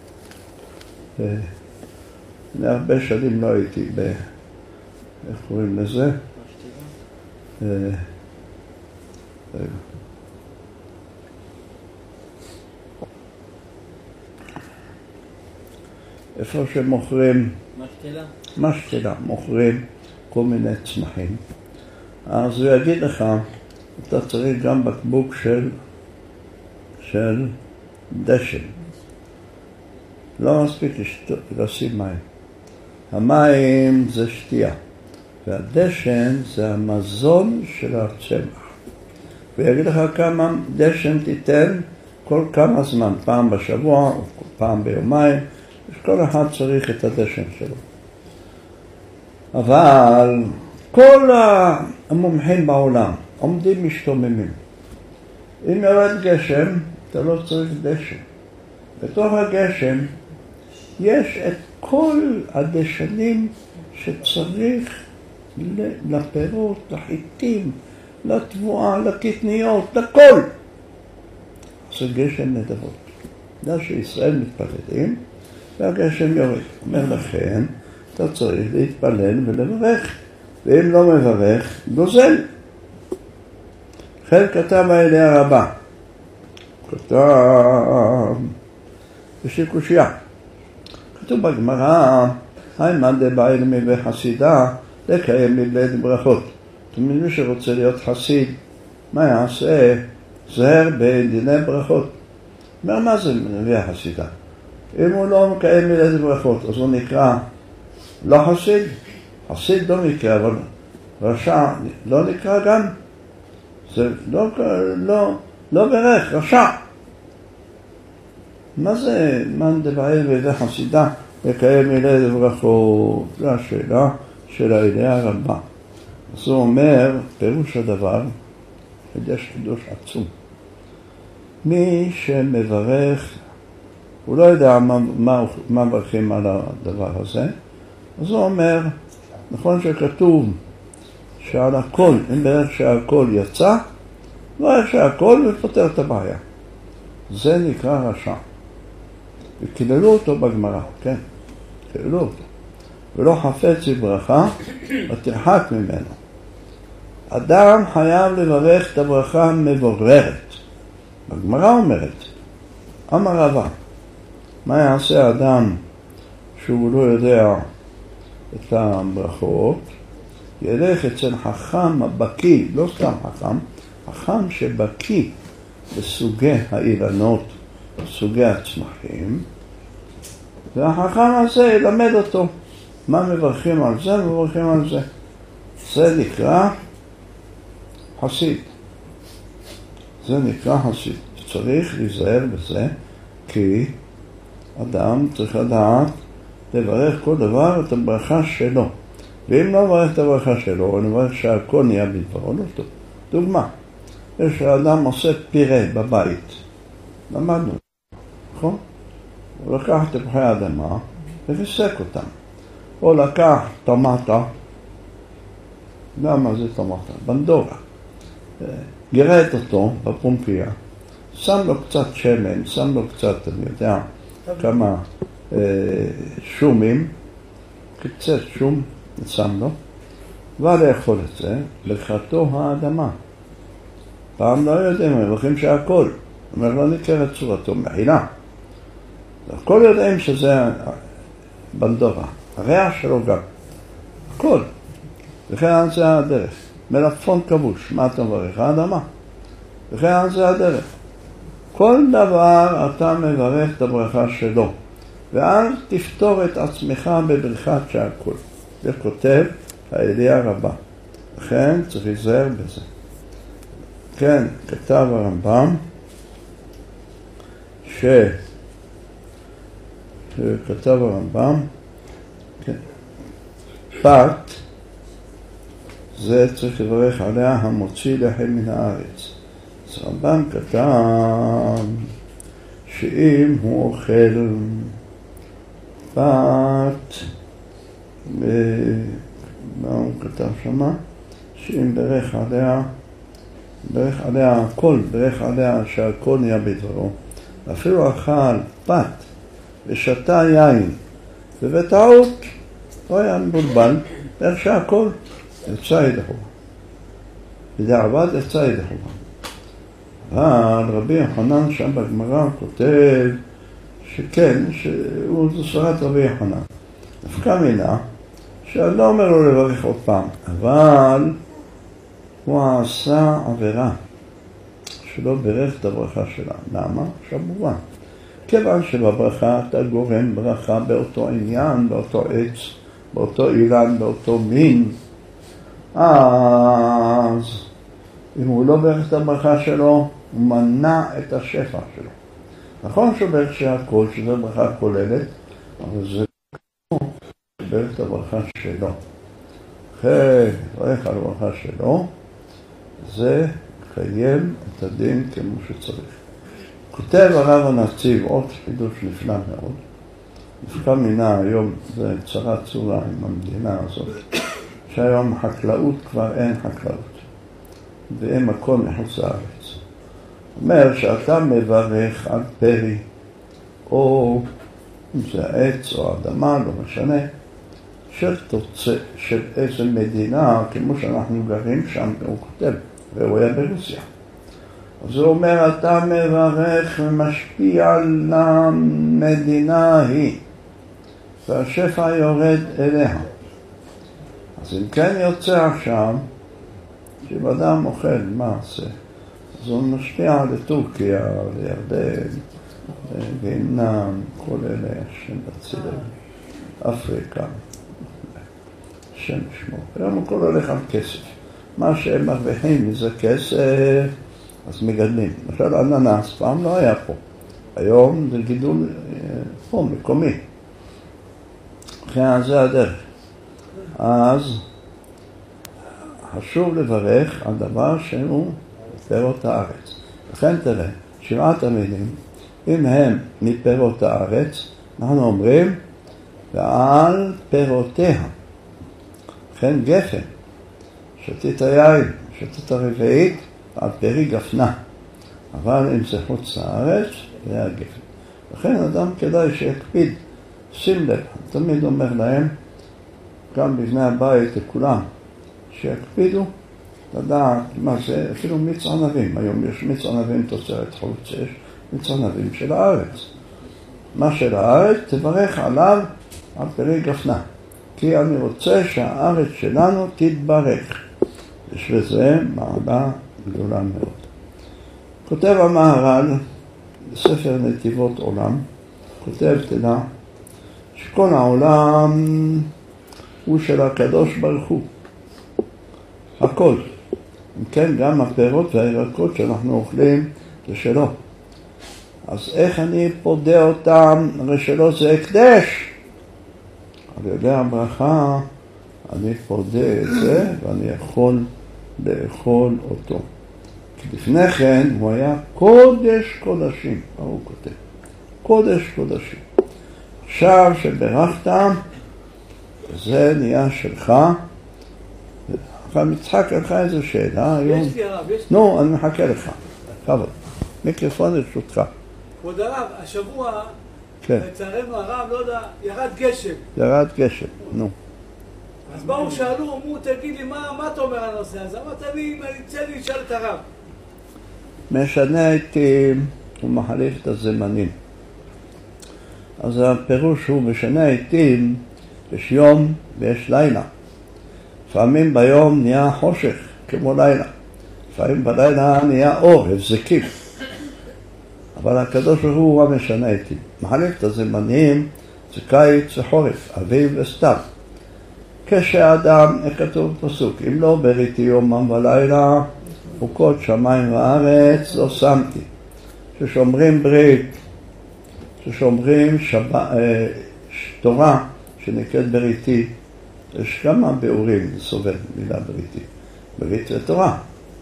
להרבה שנים לא הייתי איך קוראים לזה? איפה שמוכרים משתלה, מוכרים כל מיני צמחים, אז הוא יגיד לך, אתה צריך גם בקבוק של דשן. לא מספיק לשים מים. המים זה שתייה, והדשן זה המזון של הצמח. ויגיד לך כמה דשן תיתן כל כמה זמן, פעם בשבוע או פעם ביומיים, כל אחד צריך את הדשן שלו. אבל כל המומחים בעולם עומדים משתוממים. אם יורד גשם, אתה לא צריך דשן. בתוך הגשם יש את כל הדשנים שצריך לפירות, לחיטים, לתבואה, לקטניות, לכל. זה גשם נדבות. זה שישראל מתפללים, והגשם יורד. אומר לכן, אתה צריך להתפלל ולברך, ואם לא מברך, גוזל. חל כתב האלה הרבה. כתב בשיקושיה. כתוב בגמרא, הימן דבעיל מבחסידה, לקיים מבית ברכות. זאת אומרת, מי שרוצה להיות חסיד, מה יעשה? זהר בדיני ברכות. אומר, מה זה מביא החסידה? אם הוא לא מקיים מבית ברכות, אז הוא נקרא לא חסיד. חסיד לא נקרא, אבל רשע לא נקרא גם. זה לא ברך, רשע. מה זה מן דבעיל מבית חסידה? לקיים מבית ברכות. זו השאלה של האלה הרבה. אז הוא אומר, פירוש הדבר, יש חידוש עצום. מי שמברך, הוא לא יודע מה מברכים על הדבר הזה, אז הוא אומר, נכון שכתוב שעל הכל, אם בערך שהכל יצא, לא איך שהכל ופותר את הבעיה. זה נקרא רשע. וקיללו אותו בגמרא, כן? קיללו אותו. ולא חפץ בברכה, ותרחק ממנו. אדם חייב לברך את הברכה המבוררת. הגמרא אומרת, אמר רבא, מה יעשה אדם שהוא לא יודע את הברכות? ילך אצל חכם הבקי, לא סתם חכם, חכם שבקי בסוגי האילנות, בסוגי הצמחים, והחכם הזה ילמד אותו מה מברכים על זה ומברכים על זה. זה נקרא חסיד. זה נקרא חסיד. צריך להיזהר בזה, כי אדם צריך לדעת לברך כל דבר את הברכה שלו. ואם לא מברך את הברכה שלו, או נברך שהכל נהיה בדברו, לא טוב. דוגמה, יש האדם עושה פירה בבית. למדנו, נכון? הוא לקח תפוחי האדמה ופיסק אותם. או לקח טומטה, למה זה טומטה? בנדורה. גירד אותו בפומפיה, שם לו קצת שמן, שם לו קצת, אני יודע, כמה שומים, קצת שום, שם לו, ולאכול את זה, ברכתו האדמה. פעם לא יודעים, מברכים שהכל, אומר לא ניכר את צורתו, מחילה. הכל יודעים שזה בנדורה, הריח שלו גם, הכל. וכן זה הדרך. מלפון כבוש, מה אתה מברך? האדמה. וכן זה הדרך. כל דבר אתה מברך את הברכה שלו, ואל תפתור את עצמך בברכת שהכל. זה כותב האלה הרבה. לכן צריך להיזהר בזה. כן, כתב הרמב"ם, שכתב הרמב"ם, כן, בת, זה צריך לברך עליה המוציא לחם מן הארץ. אז הרמב"ם כתב שאם הוא אוכל בת, מה הוא כתב שמה? שאם ברך עליה הכל, ברך עליה שהכל נהיה בדברו. אפילו אכל בת ושתה יין ובטעות הוא היה מבולבל, ברך שהכל יצא ידחו. בדיעבד יצא ידחו. אבל רבי יוחנן שם בגמרא כותב שכן, זו סורת רבי יוחנן. דווקא מינה, שאני לא אומר לו לברך עוד פעם, אבל הוא עשה עבירה שלא ברך את הברכה שלה. למה? עכשיו מובן. כיוון שבברכה אתה גורם ברכה באותו עניין, באותו עץ, באותו אילן, באותו מין, אז אם הוא לא ברך את הברכה שלו, הוא מנע את השפע שלו. נכון שהוא ברך שהכל, שזה ברכה כוללת, אבל זה לא ברך את הברכה שלו. אחרי ברך על הברכה שלו, זה קיים את הדין כמו שצריך. כותב הרב הנציב עוד חידוש נפלא מאוד. נפקא מינה היום, זה צרה צורה עם המדינה הזאת, שהיום חקלאות כבר אין חקלאות, ואין מקום מחוץ לארץ. אומר שאתה מברך על פרי, או אם זה העץ או האדמה, לא משנה, של איזה מדינה, כמו שאנחנו גרים שם, הוא כותב, והוא היה ברוסיה. אז הוא אומר, אתה מברך ומשפיע על המדינה ההיא, והשפע יורד אליה. אז אם כן יוצא עכשיו, שאם אדם אוכל מעשה, אז הוא משפיע לטורקיה, לירדן, וייטנאם, כל אלה שהם בצדק, אפריקה, השם ישמור. היום הכל הולך על כסף. מה שהם מרוויחים מזה כסף, אז מגדלים. למשל, אננס פעם לא היה פה. היום זה גידול פה, מקומי. לכן זה הדרך. אז חשוב לברך על דבר שהוא פירות הארץ. לכן תראה, 7 המילים, אם הם מפירות הארץ, אנחנו אומרים, ועל פירותיה. לכן גפן, שתית היין, שתית הרביעית, על פרי גפנה. אבל אם זה חוץ לארץ, זה הגפן. לכן אדם כדאי שיקפיד, שים לב, תמיד אומר להם, גם בבני הבית לכולם, שיקפידו לדעת מה זה, אפילו מיץ ענבים. היום יש מיץ ענבים תוצרת חוץ, יש מיץ ענבים של הארץ. מה של הארץ, תברך עליו על פרי גפנה. כי אני רוצה שהארץ שלנו תתברך. יש בזה מעלה גדולה מאוד. כותב המהר"ל בספר נתיבות עולם, כותב תדע שכל העולם הוא של הקדוש ברוך הוא. הכל. אם כן, גם הפירות והירקות שאנחנו אוכלים זה שלו. אז איך אני פודה אותם? הרי שלו זה הקדש. על ידי הברכה אני פודה את זה ואני יכול לאכול אותו. כי לפני כן הוא היה קודש קודשים, הוא כותב. קודש קודשים. עכשיו שברכת, זה נהיה שלך. עכשיו מצחק לך איזו שאלה היום. יש לי הרב, יש לי. נו, אני מחכה לך. כבוד. מיקרופון לרשותך. כבוד הרב, השבוע, כן. לצערנו הרב, לא יודע, ירד גשם. ירד גשם, נו. אז באו שאלו, אמרו, תגיד לי, מה אתה אומר על הנושא הזה? אמרת לי, אני רוצה לשאול את הרב. משנה הוא מחליף את הזמנים. אז הפירוש הוא משנה עתים, יש יום ויש לילה. לפעמים ביום נהיה חושך, כמו לילה. לפעמים בלילה נהיה אור, הבזקים. אבל הקדוש ברוך הוא המשנה עתים. מחליף את הזמנים, זה קיץ וחורף, אביב וסתיו. כשאדם, איך כתוב פסוק, אם לא בריתי יומם ולילה, חוקות שמיים וארץ לא שמתי. ששומרים ברית, ששומרים תורה שנקראת בריתי, יש כמה ביאורים לסובב מילה בריתי. ברית זה תורה.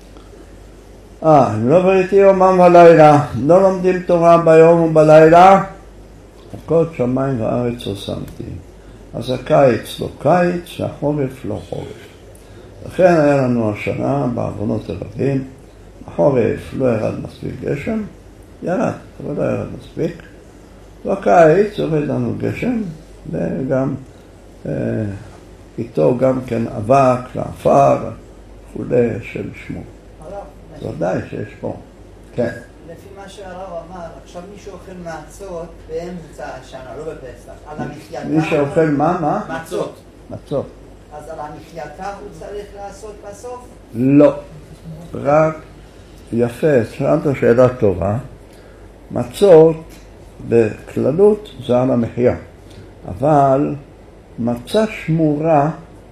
אם לא בריתי יומם ולילה, לא לומדים תורה ביום ובלילה, חוקות שמיים וארץ לא שמתי. אז הקיץ לא קיץ, והחורף לא חורף. לכן היה לנו השנה בעוונות רבים, החורף לא ירד מספיק גשם, ירד, אבל לא ירד מספיק. בקיץ עובד לנו גשם, וגם איתו גם כן אבק ועפר, וכולי של שמו. אז ודאי שיש פה. כן. לפי מה שהרב אמר, עכשיו מישהו אוכל מעצות באמצע השנה, לא בפסח. על המחייתה... מי שאוכל מה? מעצות. מצות. אז על המחייתה הוא צריך לעשות בסוף? לא. רק יפה, שאלת שאלה טובה. מצות בכללות זה על המחיה, אבל מצה שמורה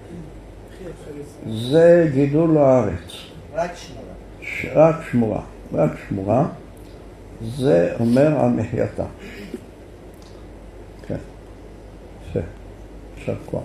זה גידול הארץ. רק שמורה. רק שמורה. רק שמורה. זה אומר על מחייתה. כן. יפה. יישר כוח.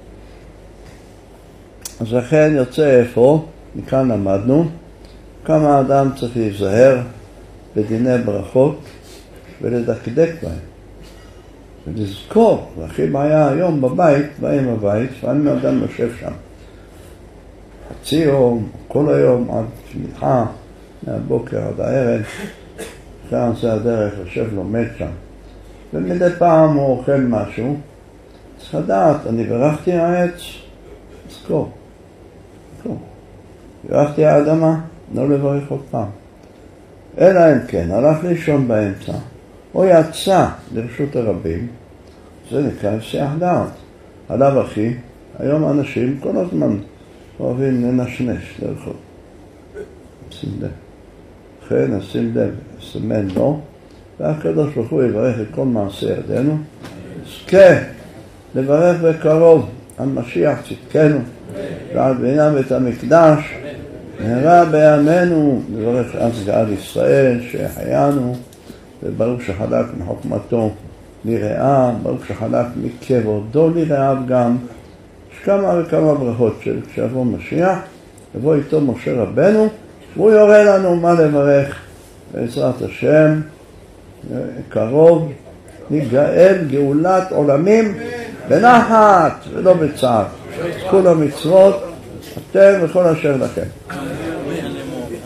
אז לכן יוצא איפה, מכאן למדנו, כמה אדם צריך להיזהר בדיני ברכות ולדקדק בהם. ולזכור, והכי בעיה היום בבית, באים בבית, לפעמים אדם יושב שם. חצי יום, כל היום, עד שמחה, מהבוקר עד הערב, כאן זה הדרך, יושב לומד שם. ומדי פעם הוא אוכל משהו, צריך לדעת, אני ברכתי העץ, זכור. ברכתי האדמה, לא לברך עוד פעם. אלא אם כן, הלך לישון באמצע, או יצא לרשות הרבים, זה נקרא הפסח דעת. עליו אחי, היום אנשים כל הזמן אוהבים לנשנש לרחוב. שים לב. לכן נשים לב, סמן לו, והקדוש ברוך הוא יברך את כל מעשה ידינו. זכה לברך בקרוב על משיח צדקנו, ועל בניין בית המקדש, מהרה בימינו, לברך אז גאל ישראל שהחיינו, וברוך שחלק מחוכמתו לרעה, ברוך שחלק מכבודו לרעיו גם. יש כמה וכמה ברכות שכשיבוא משיח, יבוא איתו משה רבנו, והוא יורה לנו מה לברך בעזרת השם, קרוב, נגאל גאולת עולמים בנחת ולא בצער. כל המצוות, אתם וכל אשר לכם.